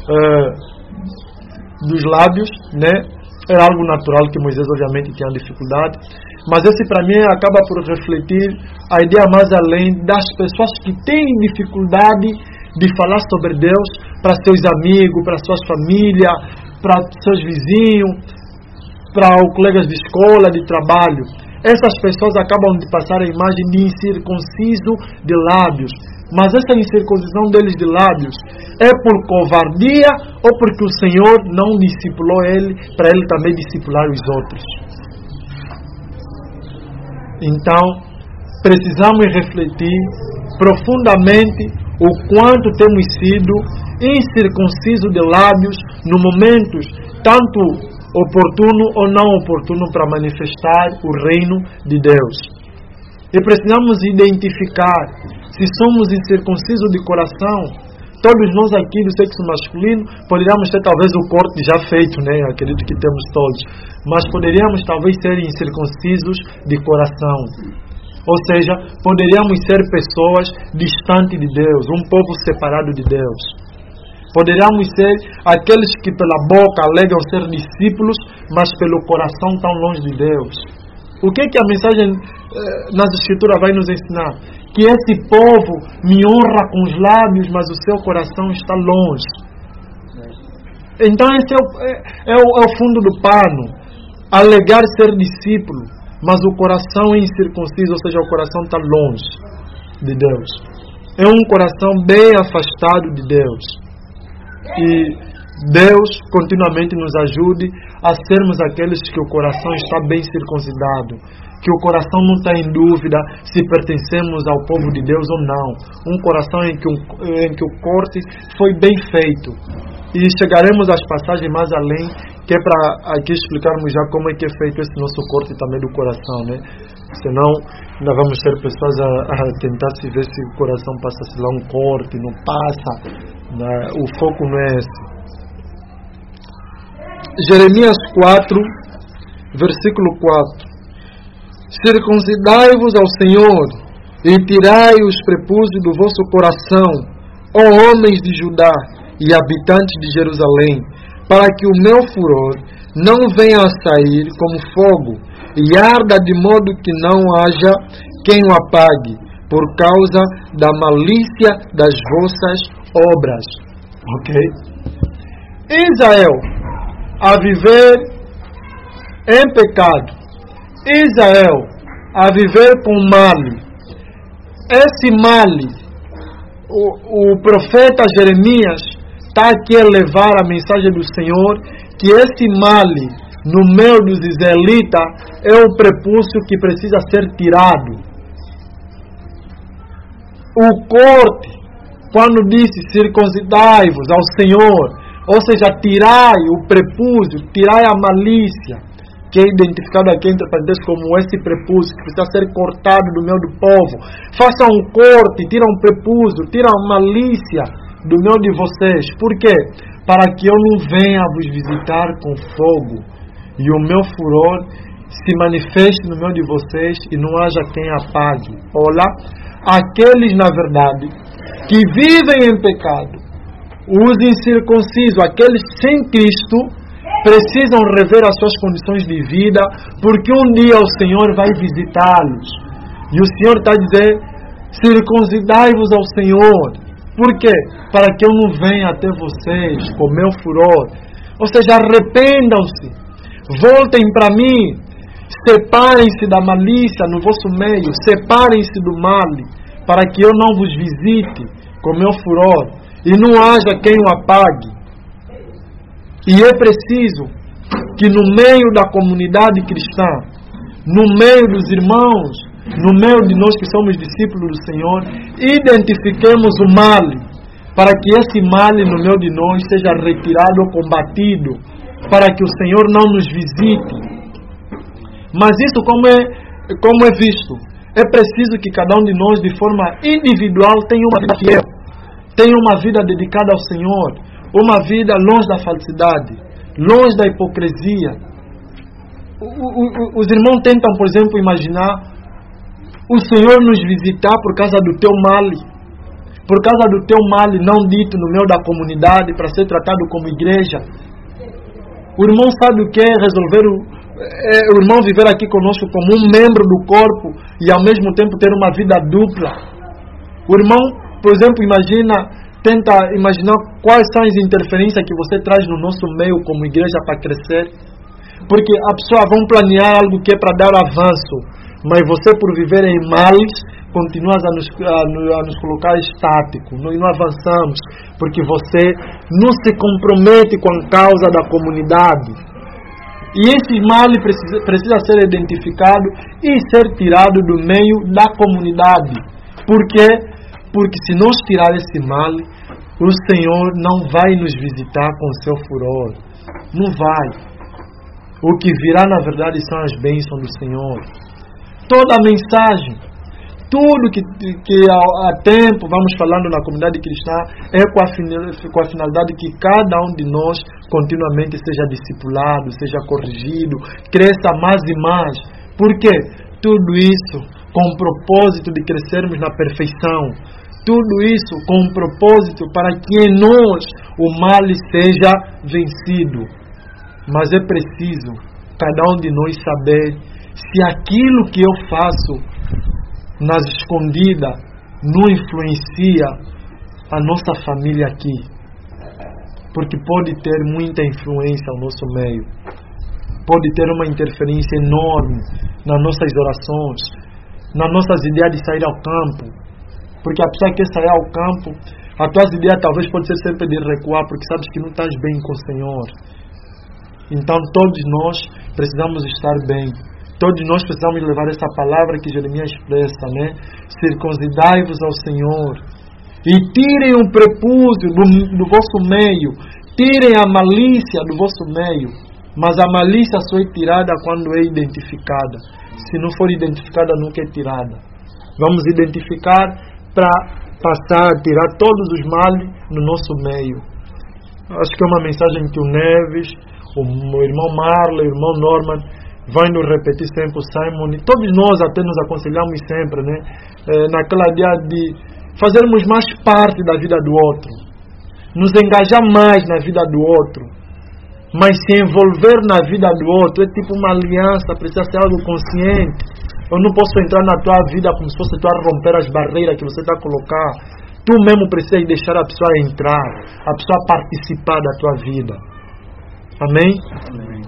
uh, dos lábios, né, era algo natural que Moisés obviamente tinha dificuldade, mas esse para mim acaba por refletir a ideia mais além das pessoas que têm dificuldade de falar sobre Deus para seus amigos, para suas famílias, para seus vizinhos, para os colegas de escola, de trabalho. Essas pessoas acabam de passar a imagem de incircunciso de lábios. Mas essa incircuncisão deles de lábios é por covardia ou porque o Senhor não discipulou ele para ele também discipular os outros? Então, precisamos refletir profundamente o quanto temos sido incircuncisos de lábios no momentos tanto oportuno ou não oportuno para manifestar o reino de Deus. E precisamos identificar se somos incircuncisos de coração. Todos nós aqui do sexo masculino poderíamos ter talvez o corte já feito, né? Acredito que temos todos, mas poderíamos talvez ser incircuncisos de coração. Ou seja, poderíamos ser pessoas distantes de Deus, um povo separado de Deus. Poderíamos ser aqueles que pela boca alegam ser discípulos, mas pelo coração estão longe de Deus. O que é que a mensagem eh, nas Escrituras vai nos ensinar? Que esse povo me honra com os lábios, mas o seu coração está longe. Então esse é o, é, é o, é o fundo do pano. Alegar ser discípulo, mas o coração é incircunciso, ou seja, o coração está longe de Deus. É um coração bem afastado de Deus. E Deus continuamente nos ajude a sermos aqueles que o coração está bem circuncidado, que o coração não está em dúvida se pertencemos ao povo de Deus ou não. Um coração em que, um, em que o corte foi bem feito. E chegaremos às passagens mais além, que é para aqui explicarmos já como é que é feito esse nosso corte também do coração, né? Senão, ainda vamos ser pessoas a, a tentar se ver se o coração passa-se lá um corte, não passa, né? O foco não é esse. Jeremias quatro, versículo quatro. Circuncidai-vos ao Senhor e tirai os prepúcios do vosso coração, ó homens de Judá e habitantes de Jerusalém, para que o meu furor não venha a sair como fogo e arda de modo que não haja quem o apague, por causa da malícia das vossas obras. Ok? Israel, a viver em pecado. Israel, a viver com mal. Esse mal, o, o profeta Jeremias está aqui a levar a mensagem do Senhor, que esse mal no meio dos israelitas é o prepúcio que precisa ser tirado. O corte, quando disse circuncidai-vos ao Senhor, ou seja, tirai o prepúcio, tirai a malícia, que é identificado aqui entre parênteses como esse prepúcio, que precisa ser cortado do meio do povo. Faça um corte, tira um prepúcio, tira a malícia do meio de vocês. Por quê? Para que eu não venha vos visitar com fogo e o meu furor se manifeste no meio de vocês e não haja quem apague. Olha, aqueles na verdade que vivem em pecado, os incircuncisos, aqueles sem Cristo, precisam rever as suas condições de vida, porque um dia o Senhor vai visitá-los. E o Senhor está a dizer: circuncidai-vos ao Senhor. Por quê? Para que eu não venha até vocês com meu furor. Ou seja, arrependam-se, voltem para mim, separem-se da malícia no vosso meio, separem-se do mal, para que eu não vos visite com meu furor e não haja quem o apague. E é preciso que no meio da comunidade cristã, no meio dos irmãos, no meio de nós que somos discípulos do Senhor, identifiquemos o mal, para que esse mal no meio de nós seja retirado ou combatido, para que o Senhor não nos visite. Mas isso como é, como é visto? É preciso que cada um de nós, de forma individual, tenha uma vida fiel, tenha uma vida dedicada ao Senhor, uma vida longe da falsidade, longe da hipocrisia. O, o, o, os irmãos tentam, por exemplo, imaginar o Senhor nos visitar por causa do teu mal, por causa do teu mal não dito no meio da comunidade, para ser tratado como igreja. O irmão sabe o que é resolver o, é, o irmão viver aqui conosco como um membro do corpo e ao mesmo tempo ter uma vida dupla. O irmão, por exemplo, imagina, tenta imaginar quais são as interferências que você traz no nosso meio como igreja para crescer. Porque a pessoa vai planear algo que é para dar avanço, mas você, por viver em males, continuas a nos, a, a nos colocar estático, não, não avançamos, porque você não se compromete com a causa da comunidade. E esse mal precisa, precisa ser identificado e ser tirado do meio da comunidade. Por quê? Porque se nós tirar esse mal, o Senhor não vai nos visitar com seu furor. Não vai. O que virá, na verdade, são as bênçãos do Senhor. Toda a mensagem, tudo que, que há tempo vamos falando na comunidade cristã, é com a, com a finalidade que cada um de nós continuamente seja discipulado, seja corrigido, cresça mais e mais. Por quê? Tudo isso com o propósito de crescermos na perfeição. Tudo isso com o propósito para que em nós o mal seja vencido. Mas é preciso cada um de nós saber se aquilo que eu faço nas escondidas não influencia a nossa família aqui. Porque pode ter muita influência ao nosso meio. Pode ter uma interferência enorme nas nossas orações, nas nossas ideias de sair ao campo. Porque a pessoa que quer sair ao campo, as tuas ideias talvez pode ser sempre de recuar, porque sabes que não estás bem com o Senhor. Então todos nós precisamos estar bem. Todos nós precisamos levar essa palavra que Jeremias expressa, né? Circuncidai-vos ao Senhor. E tirem o prepúcio do, do vosso meio. Tirem a malícia do vosso meio. Mas a malícia só é tirada quando é identificada. Se não for identificada, nunca é tirada. Vamos identificar para passar a tirar todos os males no nosso meio. Acho que é uma mensagem que o Neves, o meu irmão Marlon, o irmão Norman vai nos repetir sempre, o Simon, e todos nós até nos aconselhamos sempre, né? É, naquela ideia de fazermos mais parte da vida do outro, nos engajar mais na vida do outro, mas se envolver na vida do outro é tipo uma aliança, precisa ser algo consciente. Eu não posso entrar na tua vida como se fosse tu a romper as barreiras que você está a colocar. Tu mesmo precisa deixar a pessoa entrar, a pessoa participar da tua vida. Amém? Amém.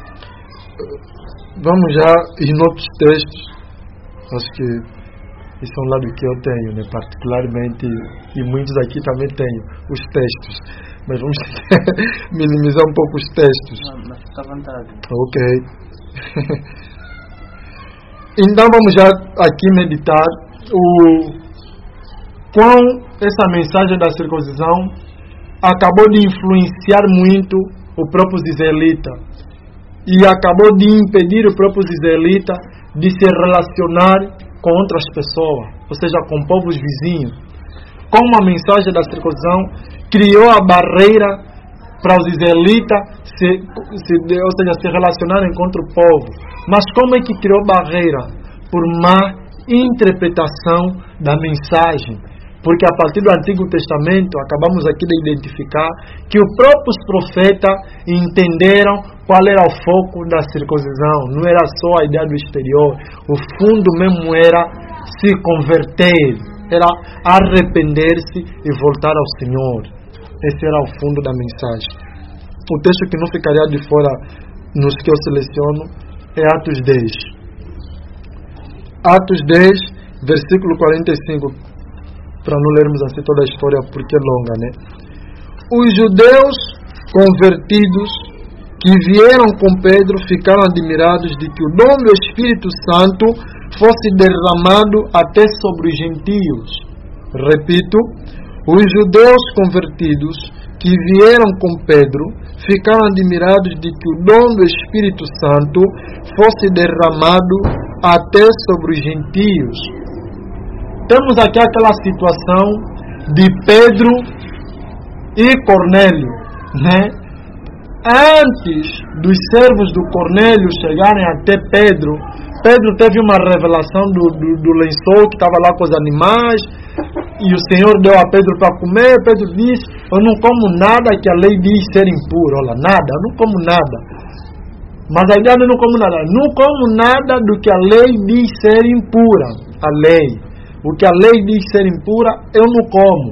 Vamos já em outros textos. Acho que esse é um lado que eu tenho, né? Particularmente, e muitos aqui também têm os textos. Mas vamos minimizar um pouco os textos. Não, mas fica à vontade. Ok. Então vamos já aqui meditar o quão essa mensagem da circuncisão acabou de influenciar muito o próprio israelita. e acabou de impedir o próprio israelita de se relacionar com outras pessoas, ou seja, com povos vizinhos. Com a mensagem da circuncisão, criou a barreira para os israelitas se, se, ou seja, se relacionarem com outro povo. Mas como é que criou barreira? Por má interpretação da mensagem. Porque a partir do Antigo Testamento, acabamos aqui de identificar que os próprios profetas entenderam qual era o foco da circuncisão. Não era só a ideia do exterior. O fundo mesmo era se converter, era arrepender-se e voltar ao Senhor. Esse era o fundo da mensagem. O texto que não ficaria de fora nos que eu seleciono é Atos dez. Atos dez, versículo quarenta e cinco, para não lermos assim toda a história porque é longa, né? Os judeus convertidos que vieram com Pedro ficaram admirados de que o dom do Espírito Santo fosse derramado até sobre os gentios. Repito, os judeus convertidos que vieram com Pedro ficaram admirados de que o dom do Espírito Santo fosse derramado até sobre os gentios. Temos aqui aquela situação de Pedro e Cornélio, né? Antes dos servos do Cornélio chegarem até Pedro, Pedro teve uma revelação do, do, do lençol que estava lá com os animais, e o Senhor deu a Pedro para comer. Pedro disse: eu não como nada que a lei diz ser impuro. Olha, nada, eu não como nada. Mas a ideia eu não como nada. Não como nada do que a lei diz ser impura. A lei. O que a lei diz ser impura, eu não como.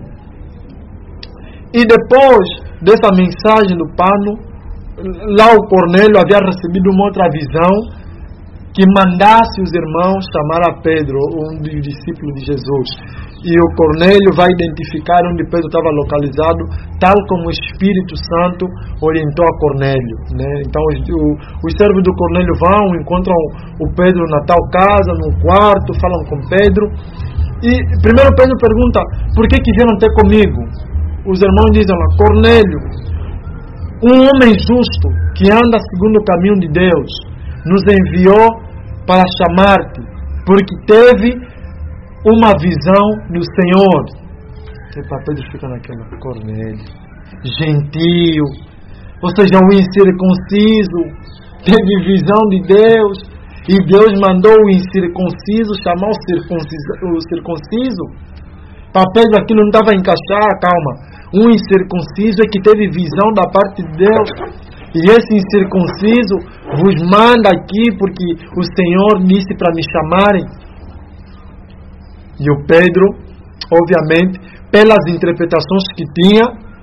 E depois dessa mensagem do pano, lá o Cornélio havia recebido uma outra visão, que mandasse os irmãos chamar a Pedro, um dos discípulos de Jesus. E o Cornélio vai identificar onde Pedro estava localizado, tal como o Espírito Santo orientou a Cornélio, né? Então os, o, os servos do Cornélio vão, encontram o Pedro na tal casa, no quarto, falam com Pedro. E primeiro Pedro pergunta: por que que vieram ter comigo? Os irmãos dizem lá: Cornélio, um homem justo que anda segundo o caminho de Deus, nos enviou para chamar-te, porque teve uma visão do Senhor. E para Pedro fica naquela: Cornélio, gentio, ou seja, um incircunciso, teve visão de Deus, e Deus mandou o incircunciso chamar o circunciso. O circunciso. Para Pedro aquilo não estava a encaixar. Calma, um incircunciso é que teve visão da parte de Deus, e esse incircunciso vos manda aqui porque o Senhor disse para me chamarem. E o Pedro, obviamente, pelas interpretações que tinha,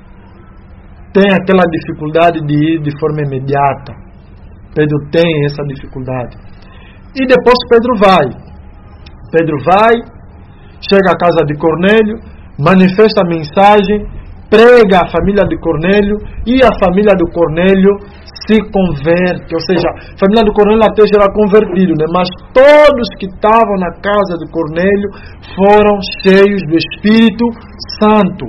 tem aquela dificuldade de ir de forma imediata. Pedro tem essa dificuldade. E depois Pedro vai. Pedro vai, chega à casa de Cornélio, manifesta a mensagem, prega a família de Cornélio, e a família do Cornélio se converte. Ou seja, a família do Cornélio até já era convertido, né? Mas todos que estavam na casa de Cornélio foram cheios do Espírito Santo.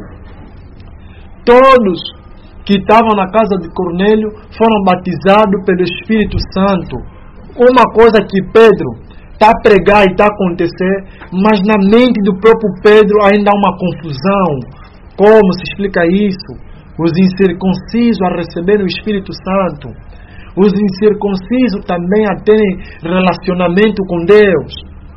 Todos que estavam na casa de Cornélio foram batizados pelo Espírito Santo. Uma coisa que Pedro está a pregar e está a acontecer, mas na mente do próprio Pedro ainda há uma confusão. Como se explica isso? Os incircuncisos a receberem o Espírito Santo, os incircuncisos também a terem relacionamento com Deus.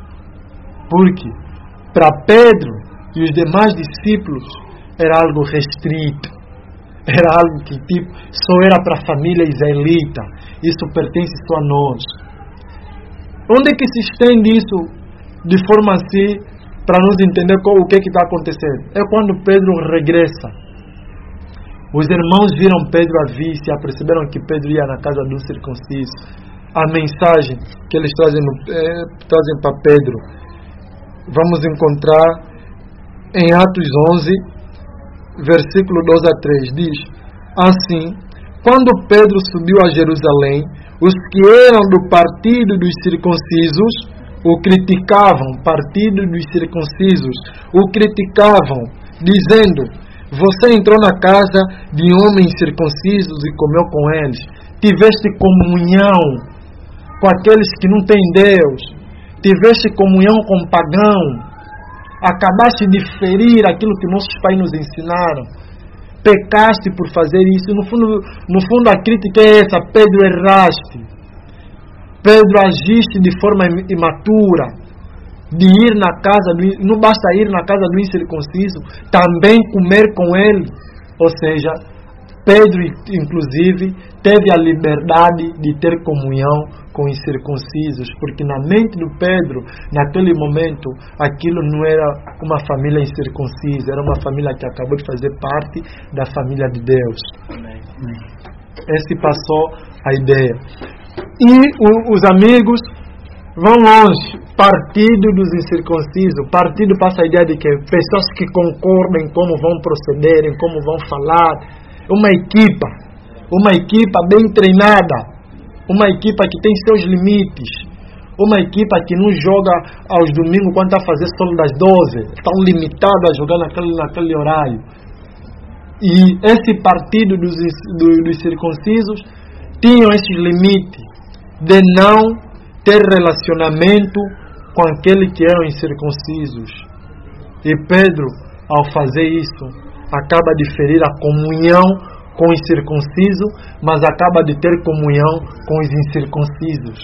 Porque para Pedro e os demais discípulos era algo restrito, era algo que tipo, só era para a família israelita. Isso pertence só a nós. Onde é que se estende isso de forma assim, para nos entender o que está acontecendo? É quando Pedro regressa. Os irmãos viram Pedro à vista e perceberam que Pedro ia na casa do circunciso. A mensagem que eles trazem, é, trazem para Pedro, vamos encontrar em Atos onze, versículo doze a três. Diz assim: quando Pedro subiu a Jerusalém, os que eram do partido dos circuncisos o criticavam, partido dos circuncisos, o criticavam, dizendo: você entrou na casa de homens circuncisos e comeu com eles. tiveste comunhão com aqueles que não têm Deus, tiveste comunhão com o pagão, acabaste de ferir aquilo que nossos pais nos ensinaram, pecaste por fazer isso. No fundo, no fundo a crítica é essa: Pedro, erraste, Pedro, agiste de forma imatura, de ir na casa do, não basta ir na casa do incircunciso, também comer com ele. Ou seja, Pedro, inclusive, teve a liberdade de ter comunhão com incircuncisos, porque na mente do Pedro, naquele momento, aquilo não era uma família incircuncisa, era uma família que acabou de fazer parte da família de Deus. Amém. Esse passou a ideia. E o, os amigos vão longe, partido dos incircuncisos. Partido passa a ideia de que pessoas que concordam em como vão proceder, em como vão falar. Uma equipa, uma equipa bem treinada, uma equipa que tem seus limites, uma equipa que não joga aos domingos quando está a fazer solo das doze, estão limitados a jogar naquele, naquele horário. E esse partido dos, dos, dos circuncisos tinham esses limites de não ter relacionamento com aquele que eram incircuncisos. E Pedro, ao fazer isso, acaba de ferir a comunhão com o incircunciso, mas acaba de ter comunhão com os incircuncisos.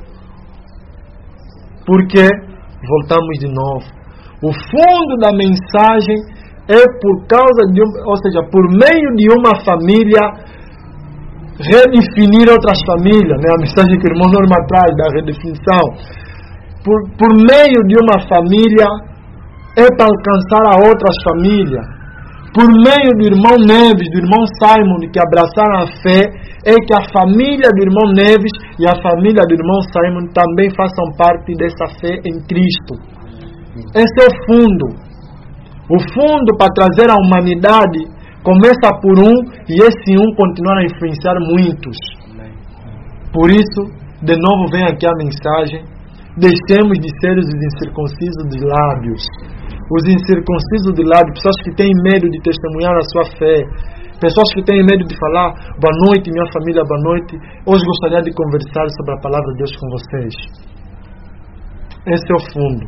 Porque, voltamos de novo, o fundo da mensagem é por causa de, ou seja, por meio de uma família, redefinir outras famílias, né? A mensagem que o irmão Norma traz da redefinição. Por, por meio de uma família é para alcançar a outras famílias. Por meio do irmão Neves, do irmão Simon, que abraçaram a fé, é que a família do irmão Neves e a família do irmão Simon também façam parte dessa fé em Cristo. Esse é o fundo. O fundo para trazer a humanidade começa por um, e esse um continuar a influenciar muitos. Por isso, de novo vem aqui a mensagem: deixemos de ser os incircuncisos de lábios. Os incircuncisos de lábios, pessoas que têm medo de testemunhar a sua fé, pessoas que têm medo de falar: boa noite, minha família, boa noite, hoje gostaria de conversar sobre a palavra de Deus com vocês. Esse é o fundo.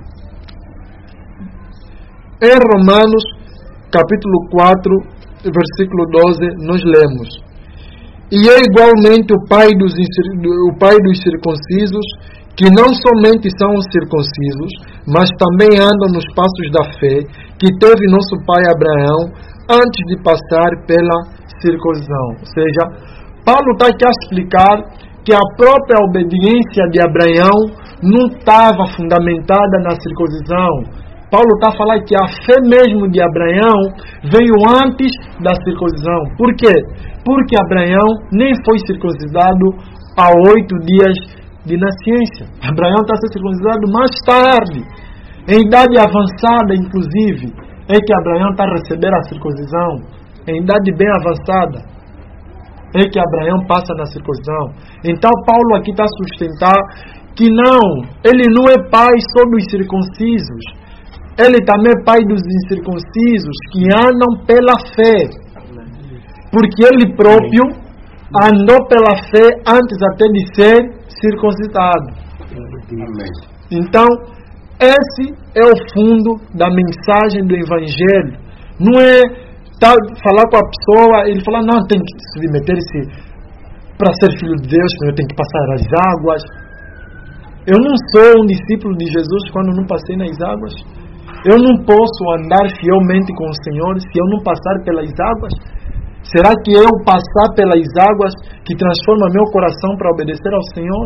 Em Romanos, capítulo quatro, versículo doze, nós lemos: e é igualmente o pai dos, o pai dos circuncisos, que não somente são os circuncisos, mas também andam nos passos da fé, que teve nosso pai Abraão, antes de passar pela circuncisão. Ou seja, Paulo está aqui a explicar que a própria obediência de Abraão não estava fundamentada na circuncisão. Paulo está a falar que a fé mesmo de Abraão veio antes da circuncisão. Por quê? Porque Abraão nem foi circuncidado há oito dias de nascença. Abraão está a ser circuncidado mais tarde, em idade avançada, inclusive, é que Abraão está a receber a circuncisão. Em idade bem avançada é que Abraão passa na circuncisão. Então Paulo aqui está a sustentar que não, ele não é pai só dos circuncisos, ele também é pai dos incircuncisos que andam pela fé, porque ele próprio andou pela fé antes até de ser circuncidado. Então, esse é o fundo da mensagem do Evangelho. Não é tá, falar com a pessoa, ele falar: não, tem que submeter-se para ser filho de Deus, eu tenho que passar as águas. Eu não sou um discípulo de Jesus quando não passei nas águas. Eu não posso andar fielmente com o Senhor se eu não passar pelas águas. Será que eu passar pelas águas que transforma meu coração para obedecer ao Senhor?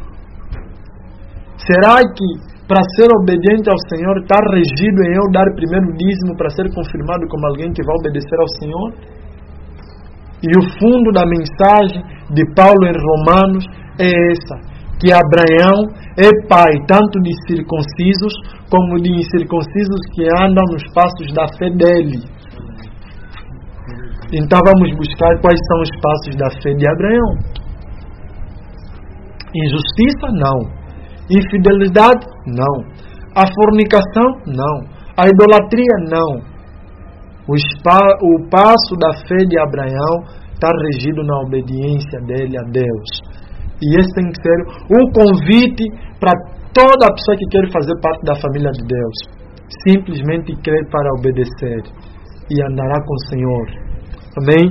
Será que para ser obediente ao Senhor está regido em eu dar primeiro dízimo para ser confirmado como alguém que vai obedecer ao Senhor? E o fundo da mensagem de Paulo em Romanos é essa: que Abraão é pai tanto de circuncisos como de incircuncisos que andam nos passos da fé dele. Então vamos buscar quais são os passos da fé de Abraão. Injustiça? Não. Infidelidade? Não. A fornicação? Não. A idolatria? Não. O, spa, o passo da fé de Abraão está regido na obediência dele a Deus. E esse tem que ser o convite para toda pessoa que quer fazer parte da família de Deus. Simplesmente crer para obedecer e andará com o Senhor. Amém?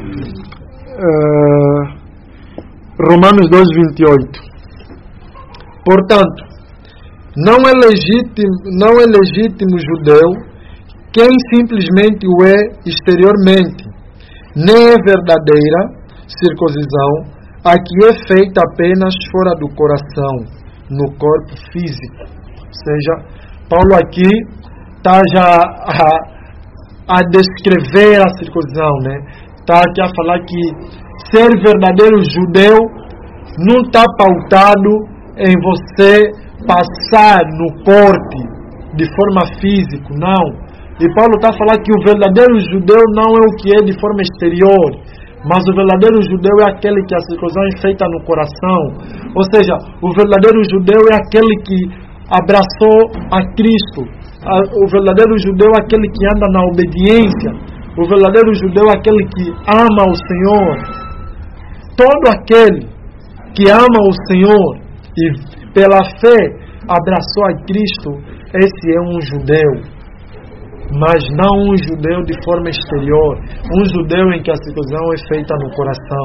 Uh, Romanos dois, vinte e oito. Portanto, não é legítimo, não é legítimo judeu quem simplesmente o é exteriormente, nem é verdadeira circuncisão a que é feita apenas fora do coração, no corpo físico. Ou seja, Paulo aqui está já a, a descrever a circuncisão, né? Está aqui a falar que ser verdadeiro judeu não está pautado em você passar no corte de forma física, não. E Paulo está a falar que o verdadeiro judeu não é o que é de forma exterior, mas o verdadeiro judeu é aquele que a circuncisão é feita no coração. Ou seja, o verdadeiro judeu é aquele que abraçou a Cristo. O verdadeiro judeu é aquele que anda na obediência. O verdadeiro judeu é aquele que ama o Senhor. Todo aquele que ama o Senhor e pela fé abraçou a Cristo, esse é um judeu. Mas não um judeu de forma exterior, um judeu em que a circuncisão é feita no coração.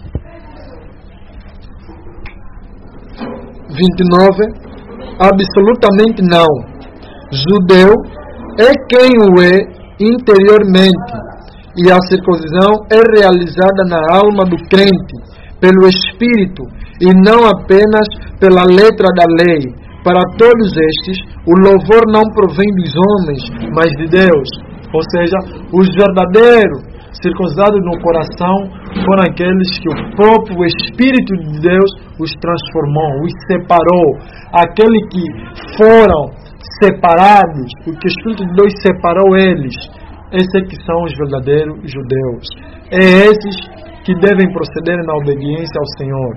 vinte e nove. Absolutamente não. Judeu é quem o é interiormente, e a circuncisão é realizada na alma do crente, pelo Espírito, e não apenas pela letra da lei. Para todos estes, o louvor não provém dos homens, mas de Deus. Ou seja, os verdadeiros circuncidados no coração foram aqueles que o próprio Espírito de Deus os transformou, os separou. Aqueles que foram separados, o que o Espírito de Deus separou eles, esses é que são os verdadeiros judeus. É esses que devem proceder na obediência ao Senhor.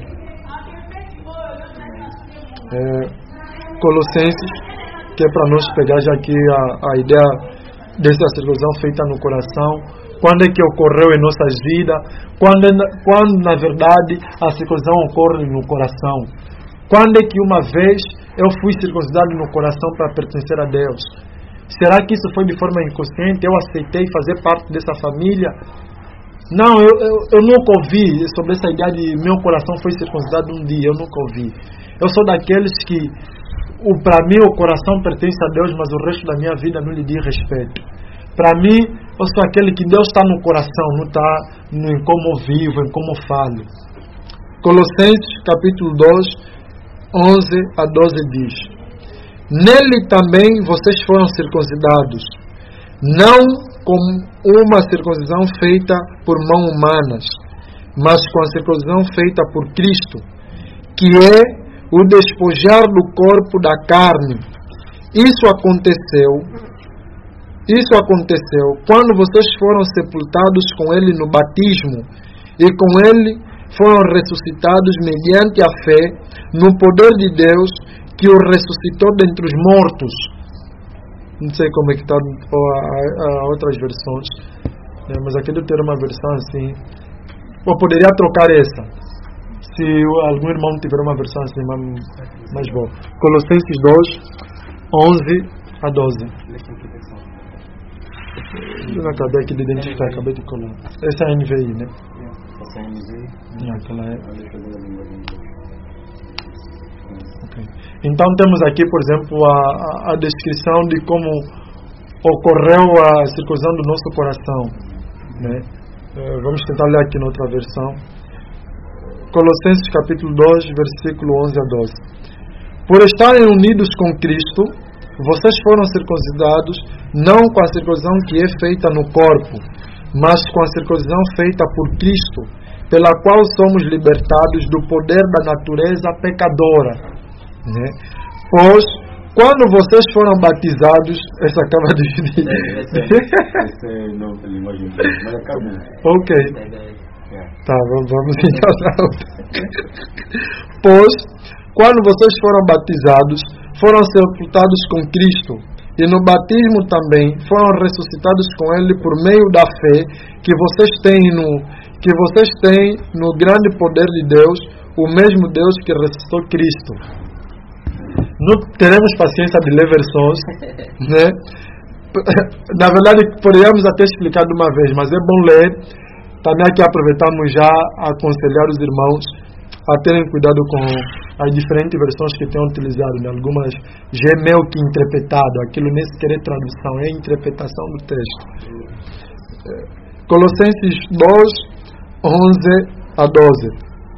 É... Colossenses, que é para nós pegar já aqui a, a ideia dessa circuncisão feita no coração. Quando é que ocorreu em nossas vidas? Quando, quando na verdade a circuncisão ocorre no coração? Quando é que uma vez eu fui circuncidado no coração para pertencer a Deus? Será que isso foi de forma inconsciente? Eu aceitei fazer parte dessa família? Não, eu, eu, eu nunca ouvi sobre essa ideia de meu coração foi circuncidado um dia. Eu nunca ouvi. Eu sou daqueles que para mim o coração pertence a Deus, mas o resto da minha vida não lhe diz respeito. Para mim, eu sou aquele que Deus está no coração, não está em como vivo, em como falo. Colossenses capítulo dois, onze a doze diz: Nele também vocês foram circuncidados, não com uma circuncisão feita por mãos humanas, mas com a circuncisão feita por Cristo, que é o despojar do corpo da carne. Isso aconteceu, isso aconteceu quando vocês foram sepultados com Ele no batismo, e com Ele foram ressuscitados mediante a fé no poder de Deus que o ressuscitou dentre os mortos. Não sei como é que está a outras versões, né? Mas aqui eu ter uma versão assim. Eu poderia trocar essa, se algum irmão tiver uma versão assim mais, mais boa. Colossenses dois, onze a doze. Eu acabei aqui de identificar, acabei de colar. Essa é a N V I, né? Essa é a N V I? Aquela é. Okay. Então temos aqui, por exemplo, a, a descrição de como ocorreu a circuncisão do nosso coração, né? Uh, vamos tentar ler aqui na outra versão. Colossenses capítulo dois, versículo onze a doze. Por estarem unidos com Cristo, vocês foram circuncidados não com a circuncisão que é feita no corpo, mas com a circuncisão feita por Cristo, pela qual somos libertados do poder da natureza pecadora, né? Pois, quando vocês foram batizados, essa acaba de... Esse é o nome da imagem, mas acabou. Ok. Tá, vamos então. Pois, quando vocês foram batizados, foram sepultados com Cristo, e no batismo também foram ressuscitados com Ele por meio da fé que vocês têm no, que vocês têm no grande poder de Deus, o mesmo Deus que ressuscitou Cristo. Não teremos paciência de ler versões, né? Na verdade, poderíamos até explicar de uma vez, mas é bom ler. Também aqui aproveitamos já a aconselhar os irmãos a terem cuidado com as diferentes versões que têm utilizado, né? Algumas já é meio que interpretado, aquilo nem sequer é tradução, é interpretação do texto. Colossenses dois, onze a doze.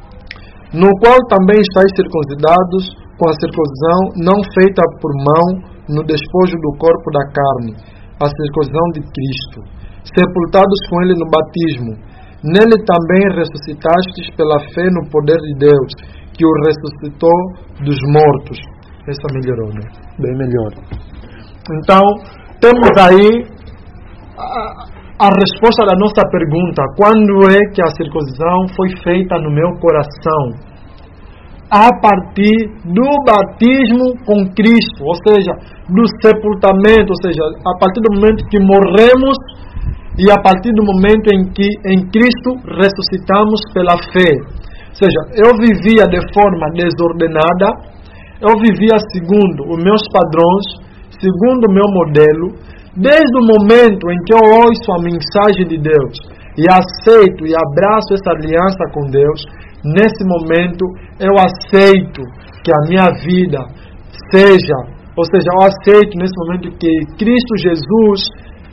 No qual também estáis circuncidados com a circuncisão não feita por mão no despojo do corpo da carne, a circuncisão de Cristo, sepultados com ele no batismo. Nele também ressuscitastes pela fé no poder de Deus, que o ressuscitou dos mortos. Essa melhorou, né? Bem melhor. Então, temos aí a, a resposta da nossa pergunta: quando é que a circuncisão foi feita no meu coração? A partir do batismo com Cristo, ou seja, do sepultamento, ou seja, a partir do momento que morremos e a partir do momento em que em Cristo ressuscitamos pela fé. Ou seja, eu vivia de forma desordenada, eu vivia segundo os meus padrões, segundo o meu modelo, desde o momento em que eu ouço a mensagem de Deus e aceito e abraço essa aliança com Deus. Nesse momento eu aceito que a minha vida seja, ou seja, eu aceito nesse momento que Cristo Jesus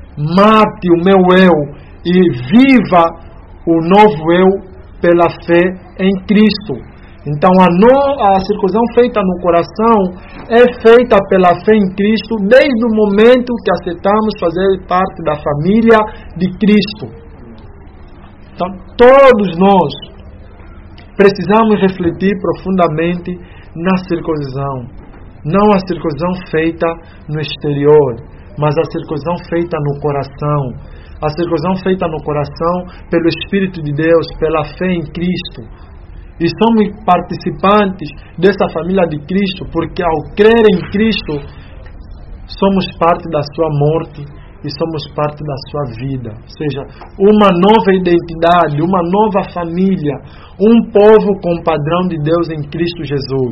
mate o meu eu e viva o novo eu pela fé em Cristo. Então a, no, a circuncisão feita no coração é feita pela fé em Cristo desde o momento que aceitamos fazer parte da família de Cristo. Então todos nós precisamos refletir profundamente na circuncisão. Não a circuncisão feita no exterior, mas a circuncisão feita no coração. A circuncisão feita no coração pelo Espírito de Deus, pela fé em Cristo. E somos participantes dessa família de Cristo, porque ao crer em Cristo, somos parte da sua morte e somos parte da sua vida. Ou seja, uma nova identidade, uma nova família, um povo com o padrão de Deus em Cristo Jesus.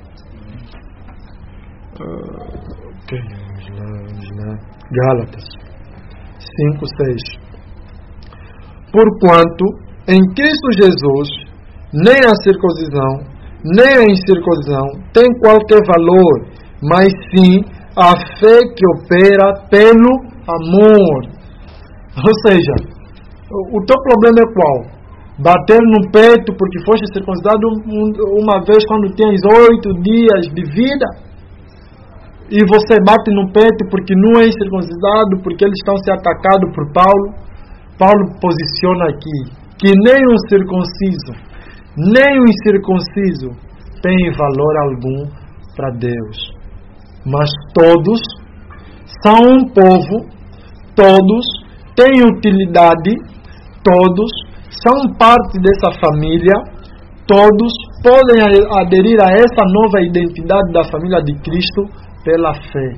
Uh, ok, vamos lá, vamos lá. Gálatas cinco, seis. Porquanto em Cristo Jesus nem a circuncisão, nem a incircuncisão tem qualquer valor, mas sim a fé que opera pelo amor. Ou seja, o teu problema é qual? Bater no peito porque foste circuncidado uma vez quando tens oito dias de vida, e você bate no peito porque não é circuncidado, porque eles estão sendo atacados por Paulo. Paulo posiciona aqui que nem o circunciso, nem o incircunciso tem valor algum para Deus, mas todos são um povo, todos têm utilidade, todos são parte dessa família, todos podem aderir a essa nova identidade da família de Cristo pela fé.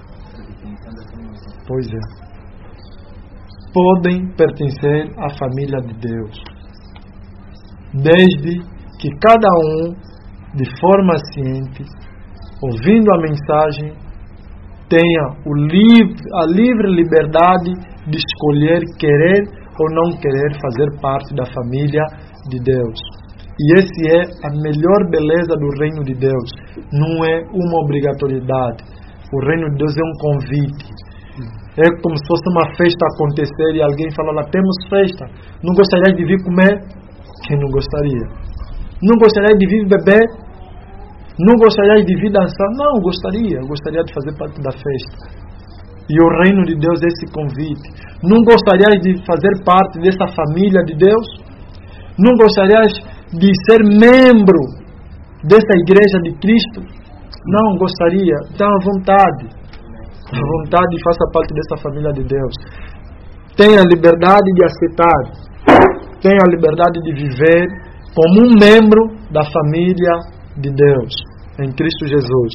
Pois é. Podem pertencer à família de Deus, desde que cada um, de forma ciente, ouvindo a mensagem, tenha o livre, a livre liberdade de escolher querer ou não querer fazer parte da família de Deus. E esse é a melhor beleza do reino de Deus. Não é uma obrigatoriedade. O reino de Deus é um convite. É como se fosse uma festa acontecer e alguém fala lá, temos festa. Não gostaria de vir comer? Quem não gostaria? Não gostaria de vir beber? Não gostaria de vir dançar? Não, gostaria. Gostaria de fazer parte da festa. E o reino de Deus é esse convite. Não gostarias de fazer parte dessa família de Deus? Não gostarias de ser membro dessa igreja de Cristo? Não, gostaria. Então, à vontade. À vontade, faça parte dessa família de Deus. Tenha a liberdade de aceitar. Tenha a liberdade de viver como um membro da família de Deus, em Cristo Jesus.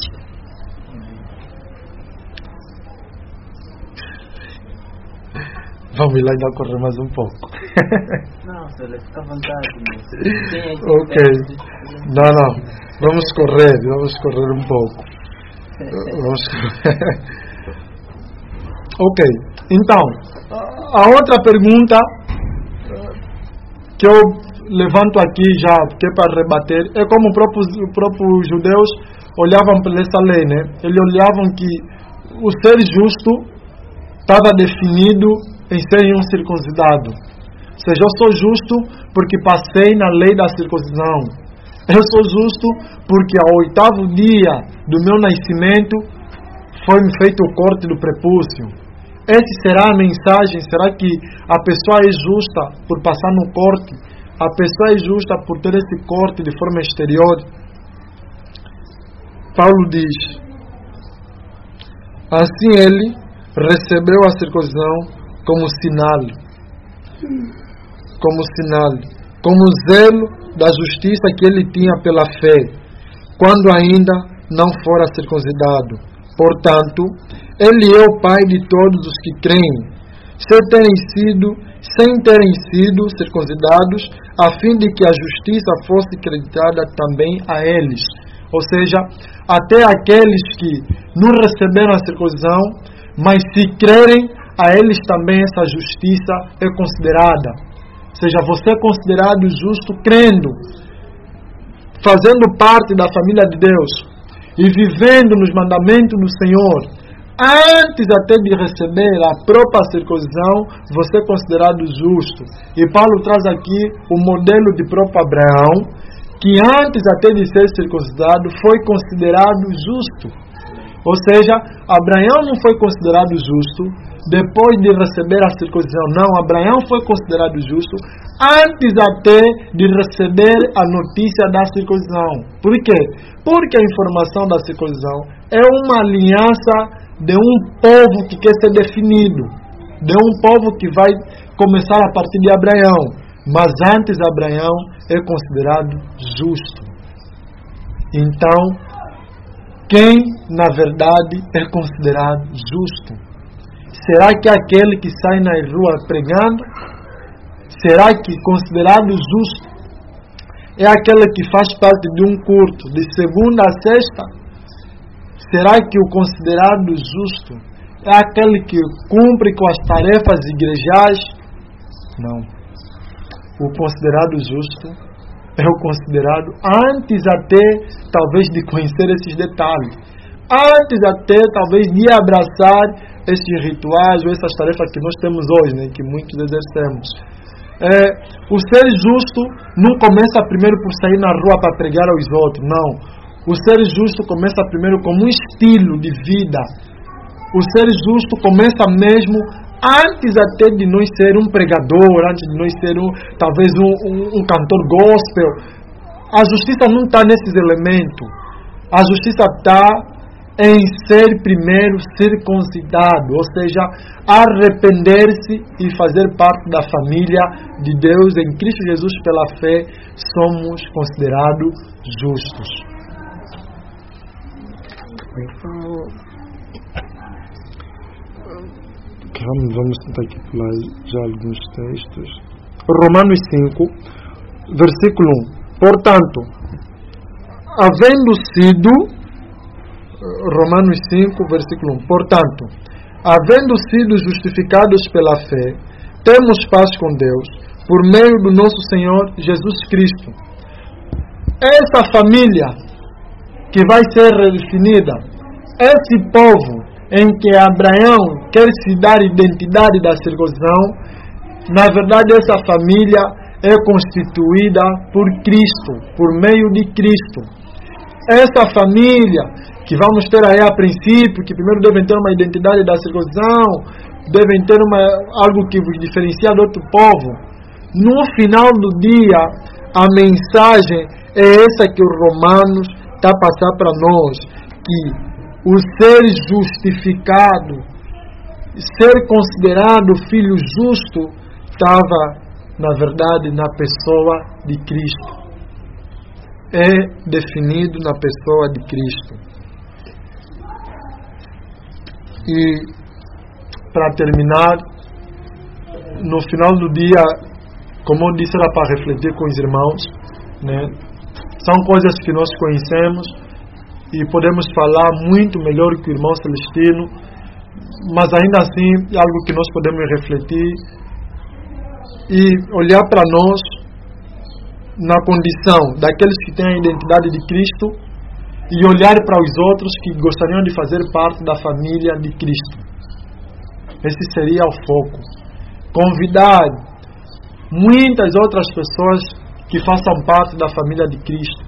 Vamos lá ainda correr mais um pouco. Não, senhor, fica à vontade. Ok. Não, não. Vamos correr, vamos correr um pouco. Vamos correr. Ok. Então, a outra pergunta que eu levanto aqui já, que é para rebater, é como os próprios, os próprios judeus olhavam para essa lei, né? Eles olhavam que o ser justo estava definido em ser um circuncidado. Ou seja, eu sou justo porque passei na lei da circuncisão. Eu sou justo porque ao oitavo dia do meu nascimento foi-me feito o corte do prepúcio. Essa será a mensagem? Será que a pessoa é justa por passar no corte? A pessoa é justa por ter esse corte de forma exterior? Paulo diz: assim ele recebeu a circuncisão como sinal, como sinal, como zelo da justiça que ele tinha pela fé, quando ainda não fora circuncidado. Portanto, ele é o Pai de todos os que creem, sem terem sido, sem terem sido circuncidados, a fim de que a justiça fosse acreditada também a eles. Ou seja, até aqueles que não receberam a circuncisão, mas se crerem, a eles também essa justiça é considerada. Ou seja, você é considerado justo crendo, fazendo parte da família de Deus e vivendo nos mandamentos do Senhor. Antes até de receber a própria circuncisão, você é considerado justo. E Paulo traz aqui o modelo de próprio Abraão, que antes até de ser circuncidado foi considerado justo. Ou seja, Abraão não foi considerado justo depois de receber a circuncisão. Não, Abraão foi considerado justo antes até de receber a notícia da circuncisão. Por quê? Porque a informação da circuncisão é uma aliança de um povo que quer ser definido, de um povo que vai começar a partir de Abraão. Mas antes Abraão é considerado justo. Então, quem na verdade é considerado justo? Será que aquele que sai na rua pregando? Será que considerado justo é aquele que faz parte de um culto de segunda a sexta? Será que o considerado justo é aquele que cumpre com as tarefas igrejais? Não. O considerado justo é o considerado antes até, talvez, de conhecer esses detalhes. Antes até, talvez, de abraçar esses rituais ou essas tarefas que nós temos hoje, né, que muitos exercemos. É, o ser justo não começa primeiro por sair na rua para pregar aos outros, não. O ser justo começa primeiro como um estilo de vida. O ser justo começa mesmo antes até de nós ser um pregador, antes de nós ser um, talvez um, um, um cantor gospel. A justiça não está nesses elementos. A justiça está em ser primeiro circuncidado, ou seja, arrepender-se e fazer parte da família de Deus. Em Cristo Jesus, pela fé, somos considerados justos. Vamos, vamos tentar aqui pular já alguns textos. Romanos cinco, versículo um. Portanto, havendo sido, Romanos cinco, versículo um. Portanto, havendo sido justificados pela fé, temos paz com Deus, por meio do nosso Senhor Jesus Cristo. Essa família que vai ser redefinida, esse povo em que Abraão quer se dar identidade da circuncisão, na verdade essa família é constituída por Cristo, por meio de Cristo. Essa família que vamos ter aí a princípio, que primeiro devem ter uma identidade da circuncisão, devem ter uma, algo que vos diferencia do outro povo. No final do dia, a mensagem é essa que os Romanos está a passar para nós, que o ser justificado, ser considerado filho justo, estava, na verdade, na pessoa de Cristo. É definido na pessoa de Cristo. E, para terminar, no final do dia, como eu disse, era para refletir com os irmãos, né? São coisas que nós conhecemos e podemos falar muito melhor que o irmão Celestino, mas ainda assim é algo que nós podemos refletir e olhar para nós na condição daqueles que têm a identidade de Cristo e olhar para os outros que gostariam de fazer parte da família de Cristo. Esse seria o foco. Convidar muitas outras pessoas que façam parte da família de Cristo.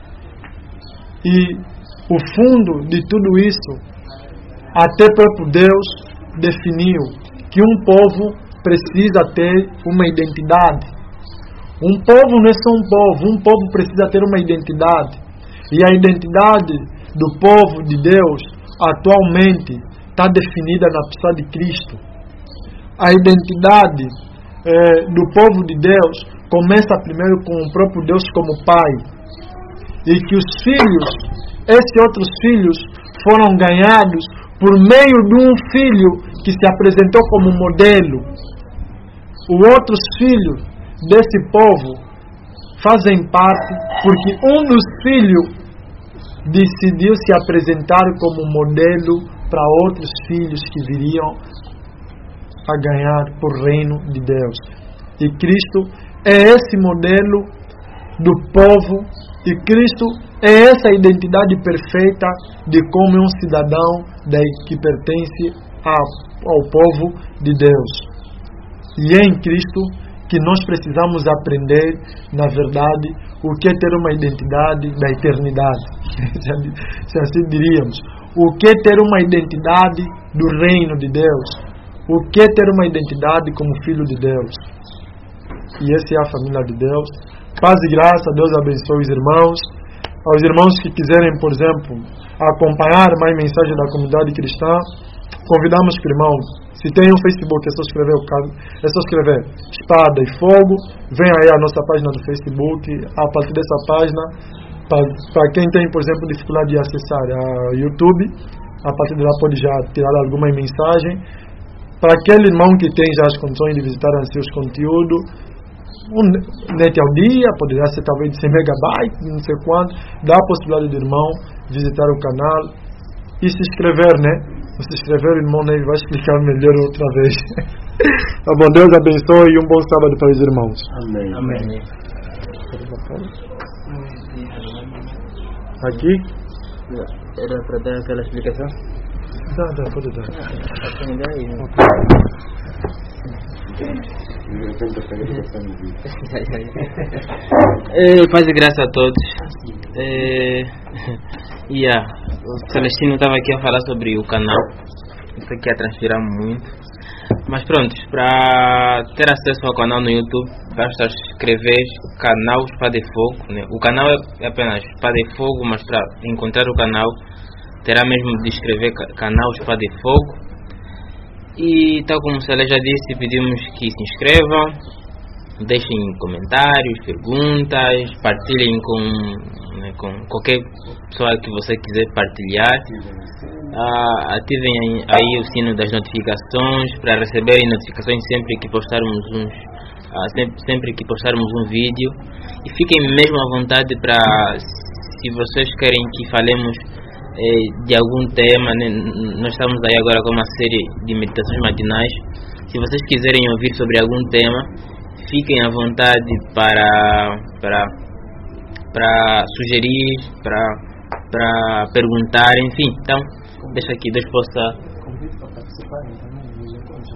E o fundo de tudo isso, até próprio Deus definiu que um povo precisa ter uma identidade. Um povo não é só um povo, um povo precisa ter uma identidade. E a identidade do povo de Deus atualmente está definida na pessoa de Cristo. A identidade eh, do povo de Deus começa primeiro com o próprio Deus como Pai. E que os filhos, esses outros filhos, foram ganhados por meio de um filho que se apresentou como modelo. Os outros filhos desse povo fazem parte porque um dos filhos decidiu se apresentar como modelo para outros filhos que viriam a ganhar por reino de Deus. E Cristo é esse modelo do povo, e Cristo é essa identidade perfeita de como é um cidadão que pertence ao povo de Deus. E é em Cristo que nós precisamos aprender, na verdade, o que é ter uma identidade da eternidade. Se assim diríamos. O que é ter uma identidade do reino de Deus. O que é ter uma identidade como filho de Deus. E essa é a família de Deus. Paz e graça, Deus abençoe os irmãos. Aos irmãos que quiserem, por exemplo, acompanhar mais mensagens da comunidade cristã, convidamos para o irmão. Se tem um Facebook, é só escrever, é só escrever Espada e Fogo. Vem aí a nossa página do Facebook. A partir dessa página, para quem tem, por exemplo, dificuldade de acessar a YouTube, a partir de lá pode já tirar alguma mensagem. Para aquele irmão que tem já as condições de visitar seus conteúdos, um net ao dia, poderá ser talvez de cem megabytes, não sei quanto, dá a possibilidade do irmão visitar o canal e se inscrever, né? Se inscrever, o irmão Ney vai explicar melhor outra vez. Tá bom, Deus abençoe e um bom sábado para os irmãos. Amém. Amém. Aqui? Era para dar aquela explicação? Dá, dá, pode dar. Tem ideia? É, paz e graça a todos. É, yeah, o Celestino estava aqui a falar sobre o canal. Isso aqui ia transpirar muito. Mas pronto, para ter acesso ao canal no YouTube, basta escrever canal Espada e Fogo, né? O canal é apenas Espada e Fogo, mas para encontrar o canal terá mesmo de escrever canal Espada e Fogo. E tal como o Célio já disse, pedimos que se inscrevam, deixem comentários, perguntas, partilhem com, né, com qualquer pessoa que você quiser partilhar. Ah, ativem aí o sino das notificações para receberem notificações sempre que postarmos uns, ah, sempre, sempre que postarmos um vídeo. E fiquem mesmo à vontade para, se vocês querem que falemos de algum tema, né? Nós estamos aí agora com uma série de meditações matinais. Se vocês quiserem ouvir sobre algum tema, fiquem à vontade para para para sugerir, para para perguntar, enfim. Então, deixa aqui, Deus possa. Convite para participarem também nos encontros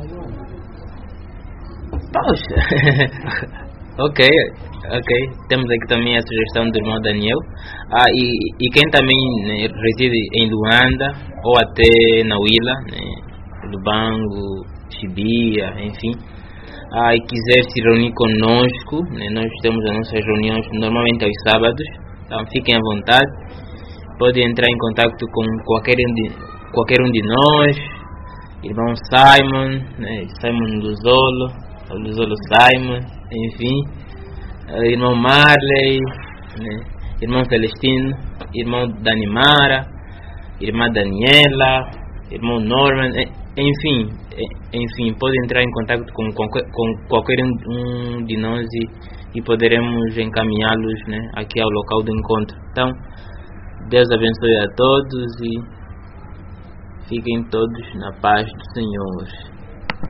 Poxa. Ok, ok. Temos aqui também a sugestão do irmão Daniel. Ah, e, e quem também, né, reside em Luanda ou até na Huila, né, Lubango, Chibia, enfim, ah, e quiser se reunir conosco, né, nós temos as nossas reuniões normalmente aos sábados. Então fiquem à vontade. Podem entrar em contato com qualquer um de, qualquer um de nós. Irmão Simon, né, Simon Luzolo, Luzolo Simon, enfim, irmão Marley, né, irmão Celestino, irmão Danimara, irmã Daniela, irmão Norman, enfim, enfim, pode entrar em contato com qualquer, com qualquer um de nós e, e poderemos encaminhá-los, né, aqui ao local do encontro. Então, Deus abençoe a todos e fiquem todos na paz do Senhor.